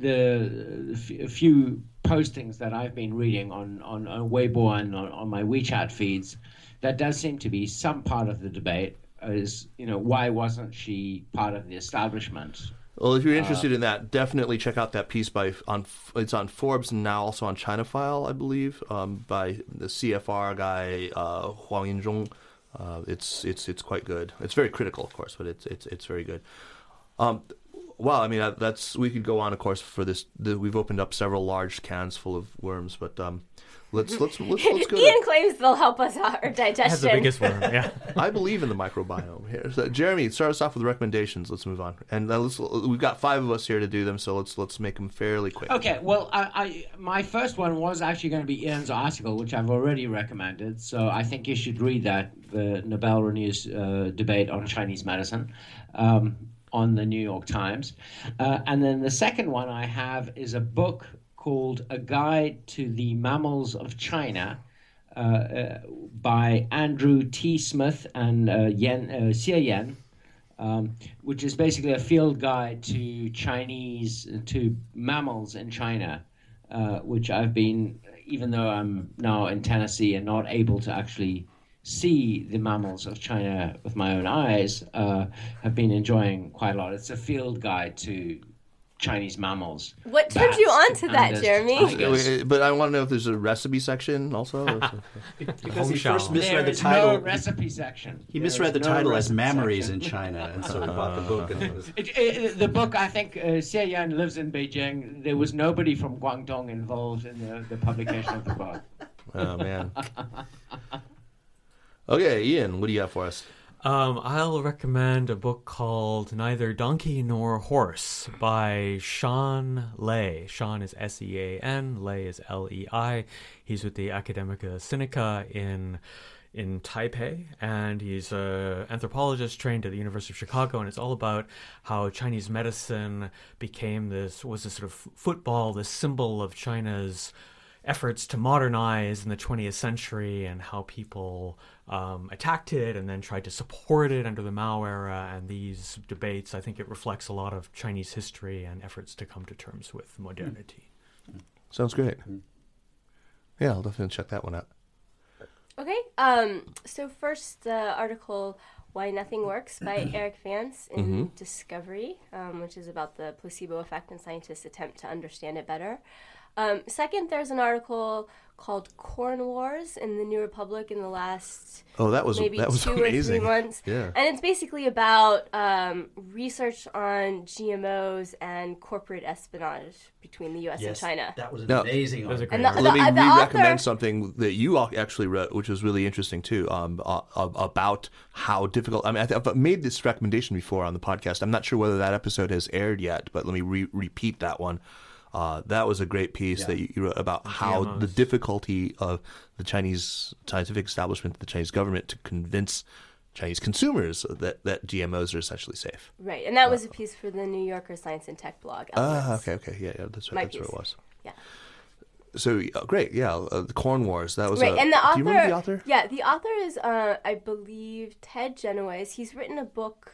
the f- few postings that I've been reading on, on, on Weibo and on, on my WeChat feeds, that does seem to be some part of the debate is, you know, why wasn't she part of the establishment? Well, if you're interested in that, definitely check out that piece by on it's on Forbes and now also on Chinaphile, I believe, um, by the C F R guy uh, Huang Yinzhong. Uh, it's it's it's quite good. It's very critical, of course, but it's it's it's very good. Um, well, I mean that, that's we could go on, of course, for this. The, we've opened up several large cans full of worms, but um, let's let's let's, let's go. Ian claims they'll help us out our digestion. That's the biggest worm, yeah. I believe in the microbiome here. So, Jeremy, start us off with recommendations. Let's move on, and uh, let's, we've got five of us here to do them, so let's let's make them fairly quick. Okay, well, I, I my first one was actually going to be Ian's article, which I've already recommended. So I think you should read that, the Nobel Renews uh, debate on Chinese medicine, um, on the New York Times. Uh, and then the second one I have is a book called A Guide to the Mammals of China, uh, uh, by Andrew T. Smith and uh, Yen, uh, Xie Yan. Um, which is basically a field guide to Chinese, to mammals in China, uh, which I've been, even though I'm now in Tennessee and not able to actually see the mammals of China with my own eyes, uh, have been enjoying quite a lot. It's a field guide to Chinese mammals. What turned you on to that, pandas, Jeremy? tigers. Wait, But I want to know if there's a recipe section also. or something. Because he Hong first Shao. misread There the is title. no recipe section. He There misread is the no title as recipe Mammaries section. in China, and so he bought the book. And it was, It, it, the book, I think, uh, Xie Yan lives in Beijing. There was nobody from Guangdong involved in the, the publication of the book. Oh man. Okay, Ian, what do you have for us? Um, I'll recommend a book called Neither Donkey Nor Horse by Sean Lei. Sean is S E A N, Lei is L E I. He's with the Academia Sinica in in Taipei, and he's an anthropologist trained at the University of Chicago, and it's all about how Chinese medicine became this, was this sort of football, this symbol of China's efforts to modernize in the twentieth century, and how people um, attacked it and then tried to support it under the Mao era. And these debates, I think it reflects a lot of Chinese history and efforts to come to terms with modernity. Sounds great. Yeah, I'll definitely check that one out. Okay, um, so first the article Why Nothing Works by Eric Vance in Mm-hmm. Discovery, um, which is about the placebo effect and scientists' attempt to understand it better. Um, second, there's an article called Corn Wars in the New Republic in the last Oh, that was maybe that was two amazing. or three months. Yeah. And it's basically about um, research on G M Os and corporate espionage between the U S Yes, and China. that was an Now- amazing. was a article. great And the- Let me the re-recommend author- something that you all actually wrote, which was really interesting too, um, uh, about how difficult. I mean, I I've made this recommendation before on the podcast. I'm not sure whether that episode has aired yet, but let me re- repeat that one. Uh, that was a great piece Yeah. that you, you wrote about how G M Os. the difficulty of the Chinese scientific establishment, the Chinese government, to convince Chinese consumers that, that G M Os are essentially safe. Right, and that was a piece for the New Yorker Science and Tech blog. Ah, outlets. okay, okay, yeah, yeah, that's right, My that's what it piece. was. Yeah. So uh, great, yeah, uh, the Corn Wars. That was Right, a, and the author, do you remember the author? Yeah, the author is, uh, I believe, Ted Genoese. He's written a book,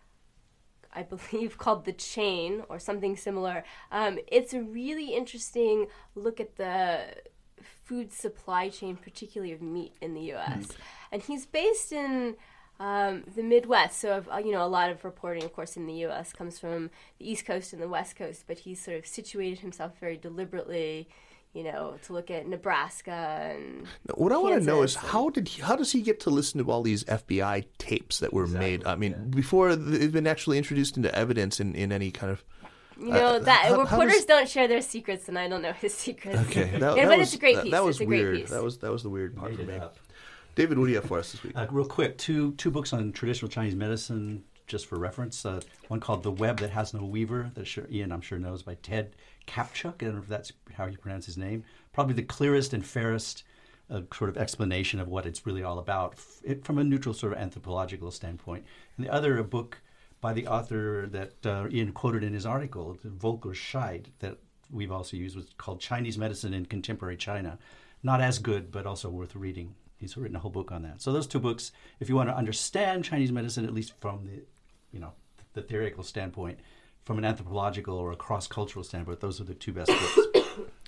I believe, called The Chain or something similar. Um, it's a really interesting look at the food supply chain, particularly of meat in the U S. Mm-hmm. And he's based in um, the Midwest, so uh, you know, a lot of reporting, of course, in the U S comes from the East Coast and the West Coast. But he's sort of situated himself very deliberately, you know, to look at Nebraska and What I want to know is Kansas how did he, how does he get to listen to all these F B I tapes that were made? I mean, before they've been actually introduced into evidence in, in any kind of. You know, Uh, that how- how reporters does- don't share their secrets, and I don't know his secrets. Okay, that, yeah, that but was, it's a great that, piece. that was it's a great weird. piece. That was that was the weird part Made for it me. up. David, what do you have for us this week? Uh, real quick, two two books on traditional Chinese medicine, just for reference. Uh, one called The Web That Has No Weaver, that sure, Ian, I'm sure, knows, by Ted Kapchuk. I don't know if that's how you pronounce his name. Probably the clearest and fairest uh, sort of explanation of what it's really all about f- it, from a neutral sort of anthropological standpoint. And the other, a book by the author that uh, Ian quoted in his article, Volker Scheid, that we've also used, was called Chinese Medicine in Contemporary China. Not as good, but also worth reading. He's written a whole book on that. So those two books, if you want to understand Chinese medicine, at least from the, you know, the theoretical standpoint, from an anthropological or a cross-cultural standpoint, those are the two best books.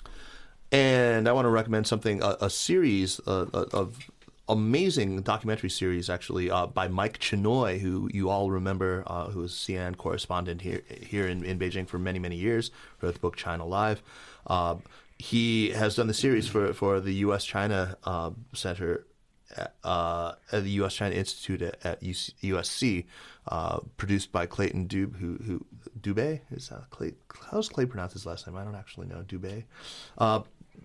And I want to recommend something, a, a series uh, of amazing documentary series, actually, uh, by Mike Chinoy, who you all remember, uh, who was C N N correspondent here here in, in Beijing for many, many years, wrote the book China Live. Uh, he has done the series for, for the U S China uh, Center uh, at the U S China Institute at, at U S C, uh, produced by Clayton Dube, who who Dubé is uh, Clay. How's Clay pronounce his last name? I don't actually know. Dubé. Uh,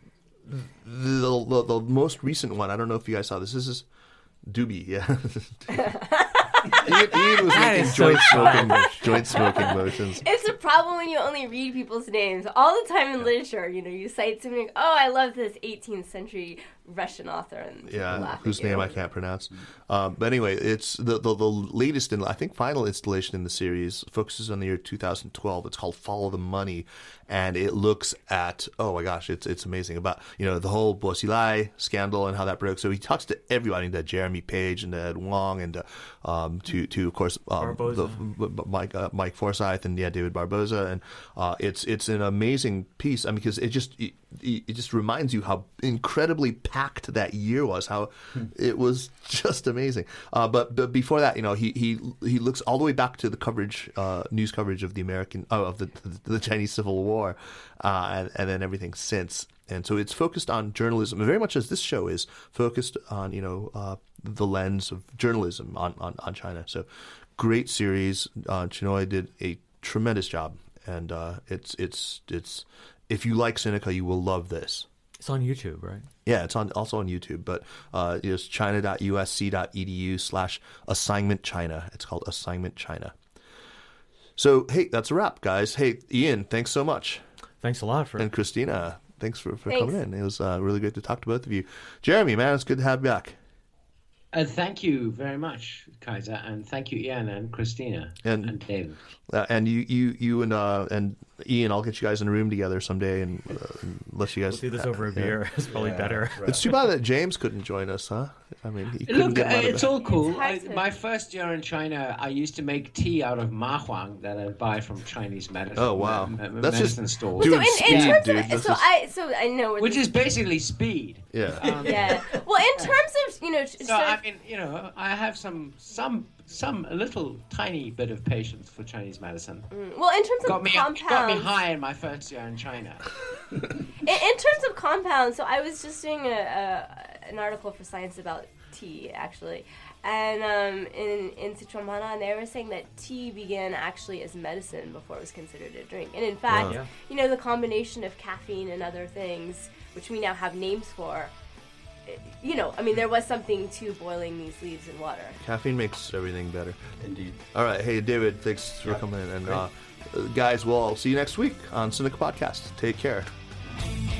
the, the the most recent one. I don't know if you guys saw this. This is Doobie. Yeah. Ian, Ian was That making is so joint smoking joint smoking motions. It's a problem when you only read people's names. All the time in literature, you know, you cite something, oh, I love this eighteenth century Russian author. And people Yeah, laugh whose at you. name I can't pronounce. Um, but anyway, it's the, the the latest and I think final installation in the series focuses on the year two thousand twelve. It's called Follow the Money, and it looks at oh my gosh, it's it's amazing about you know the whole Bo Xilai scandal and how that broke. So he talks to everybody, to Jeremy Page and to Ed Wong and to, um, to to of course um, the, Mike uh, Mike Forsyth and yeah David Barboza, and uh, it's it's an amazing piece. I mean, because it just it, it just reminds you how incredibly packed that year was, how it was just amazing. Uh, but but before that, you know, he he he looks all the way back to the coverage, uh, news coverage of the American oh, of the the Chinese Civil War, uh, and, and then everything since. And so it's focused on journalism, very much as this show is focused on you know uh, the lens of journalism on, on, on China. So great series. Uh, Chinoy did a tremendous job, and uh, it's it's it's if you like Sinica, you will love this. It's on YouTube, right? Yeah, it's on also on YouTube, but uh, it's china.usc.edu slash assignment China. It's called Assignment China. So, hey, that's a wrap, guys. Hey, Ian, thanks so much. Thanks a lot for And Christina, thanks for, for Thanks. coming in. It was uh, really good to talk to both of you. Jeremy, man, it's good to have you back. Uh, thank you very much, Kaiser, and thank you, Ian and Christina And- and, David. Uh, and you, you, you and uh, and Ian, I'll get you guys in a room together someday and uh, let you guys We'll do this over a beer. It's probably better. It's too bad that James couldn't join us, huh? I mean, he couldn't Look, get uh, him out of it's bed. all cool. It's I, hard to- my first year in China, I used to make tea out of ma huang that I'd buy from Chinese medicine. Oh, wow. me- me- That's just medicine stores. doing So in, in speed, terms dude. of This so is- I so I know what Which this- is basically speed. Yeah. Um, yeah. Well, in terms of you know, So sort of- I mean, you know, I have some some some a little tiny bit of patience for Chinese medicine. well, in terms of Got me compounds, got me high in my first year in China. In, in terms of compounds, so I was just doing a, a an article for Science about tea, actually, and um, in in Sichuan Mana, and they were saying that tea began actually as medicine before it was considered a drink, and in fact, Wow. Yeah. you know, the combination of caffeine and other things, which we now have names for, eh, you know, I mean, there was something to boiling these leaves in water. Caffeine makes everything better. Indeed. All right. Hey, David, thanks for Yeah, coming in. And great. uh, guys, we'll see you next week on Cynic Podcast. Take care.